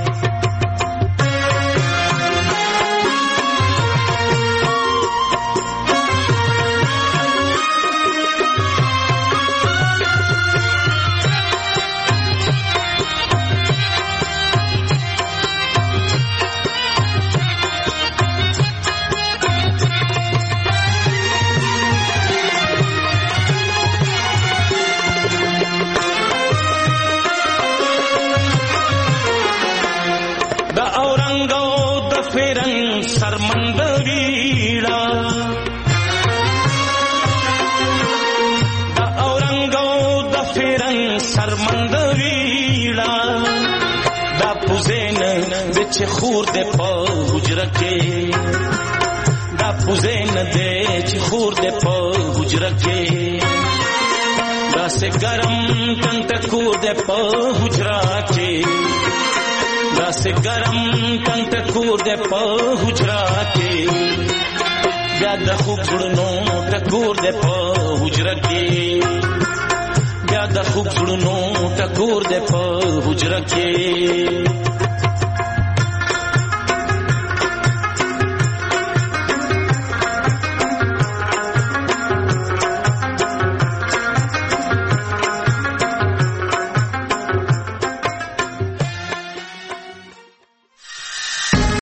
فرنګ سرمندویړه د اورنګو د فرنګ سرمندویړه دا پوزین وچ خور د په حجره کې دا پوزین د چې خور د په حجره کې دا سه ګرم تن تکور د په حجره کې دا سه ګرم تن تکور د په حجره کې بیا د خوب ګړنو تکور د په حجره کې بیا د خوب ګړنو تکور د په حجره کې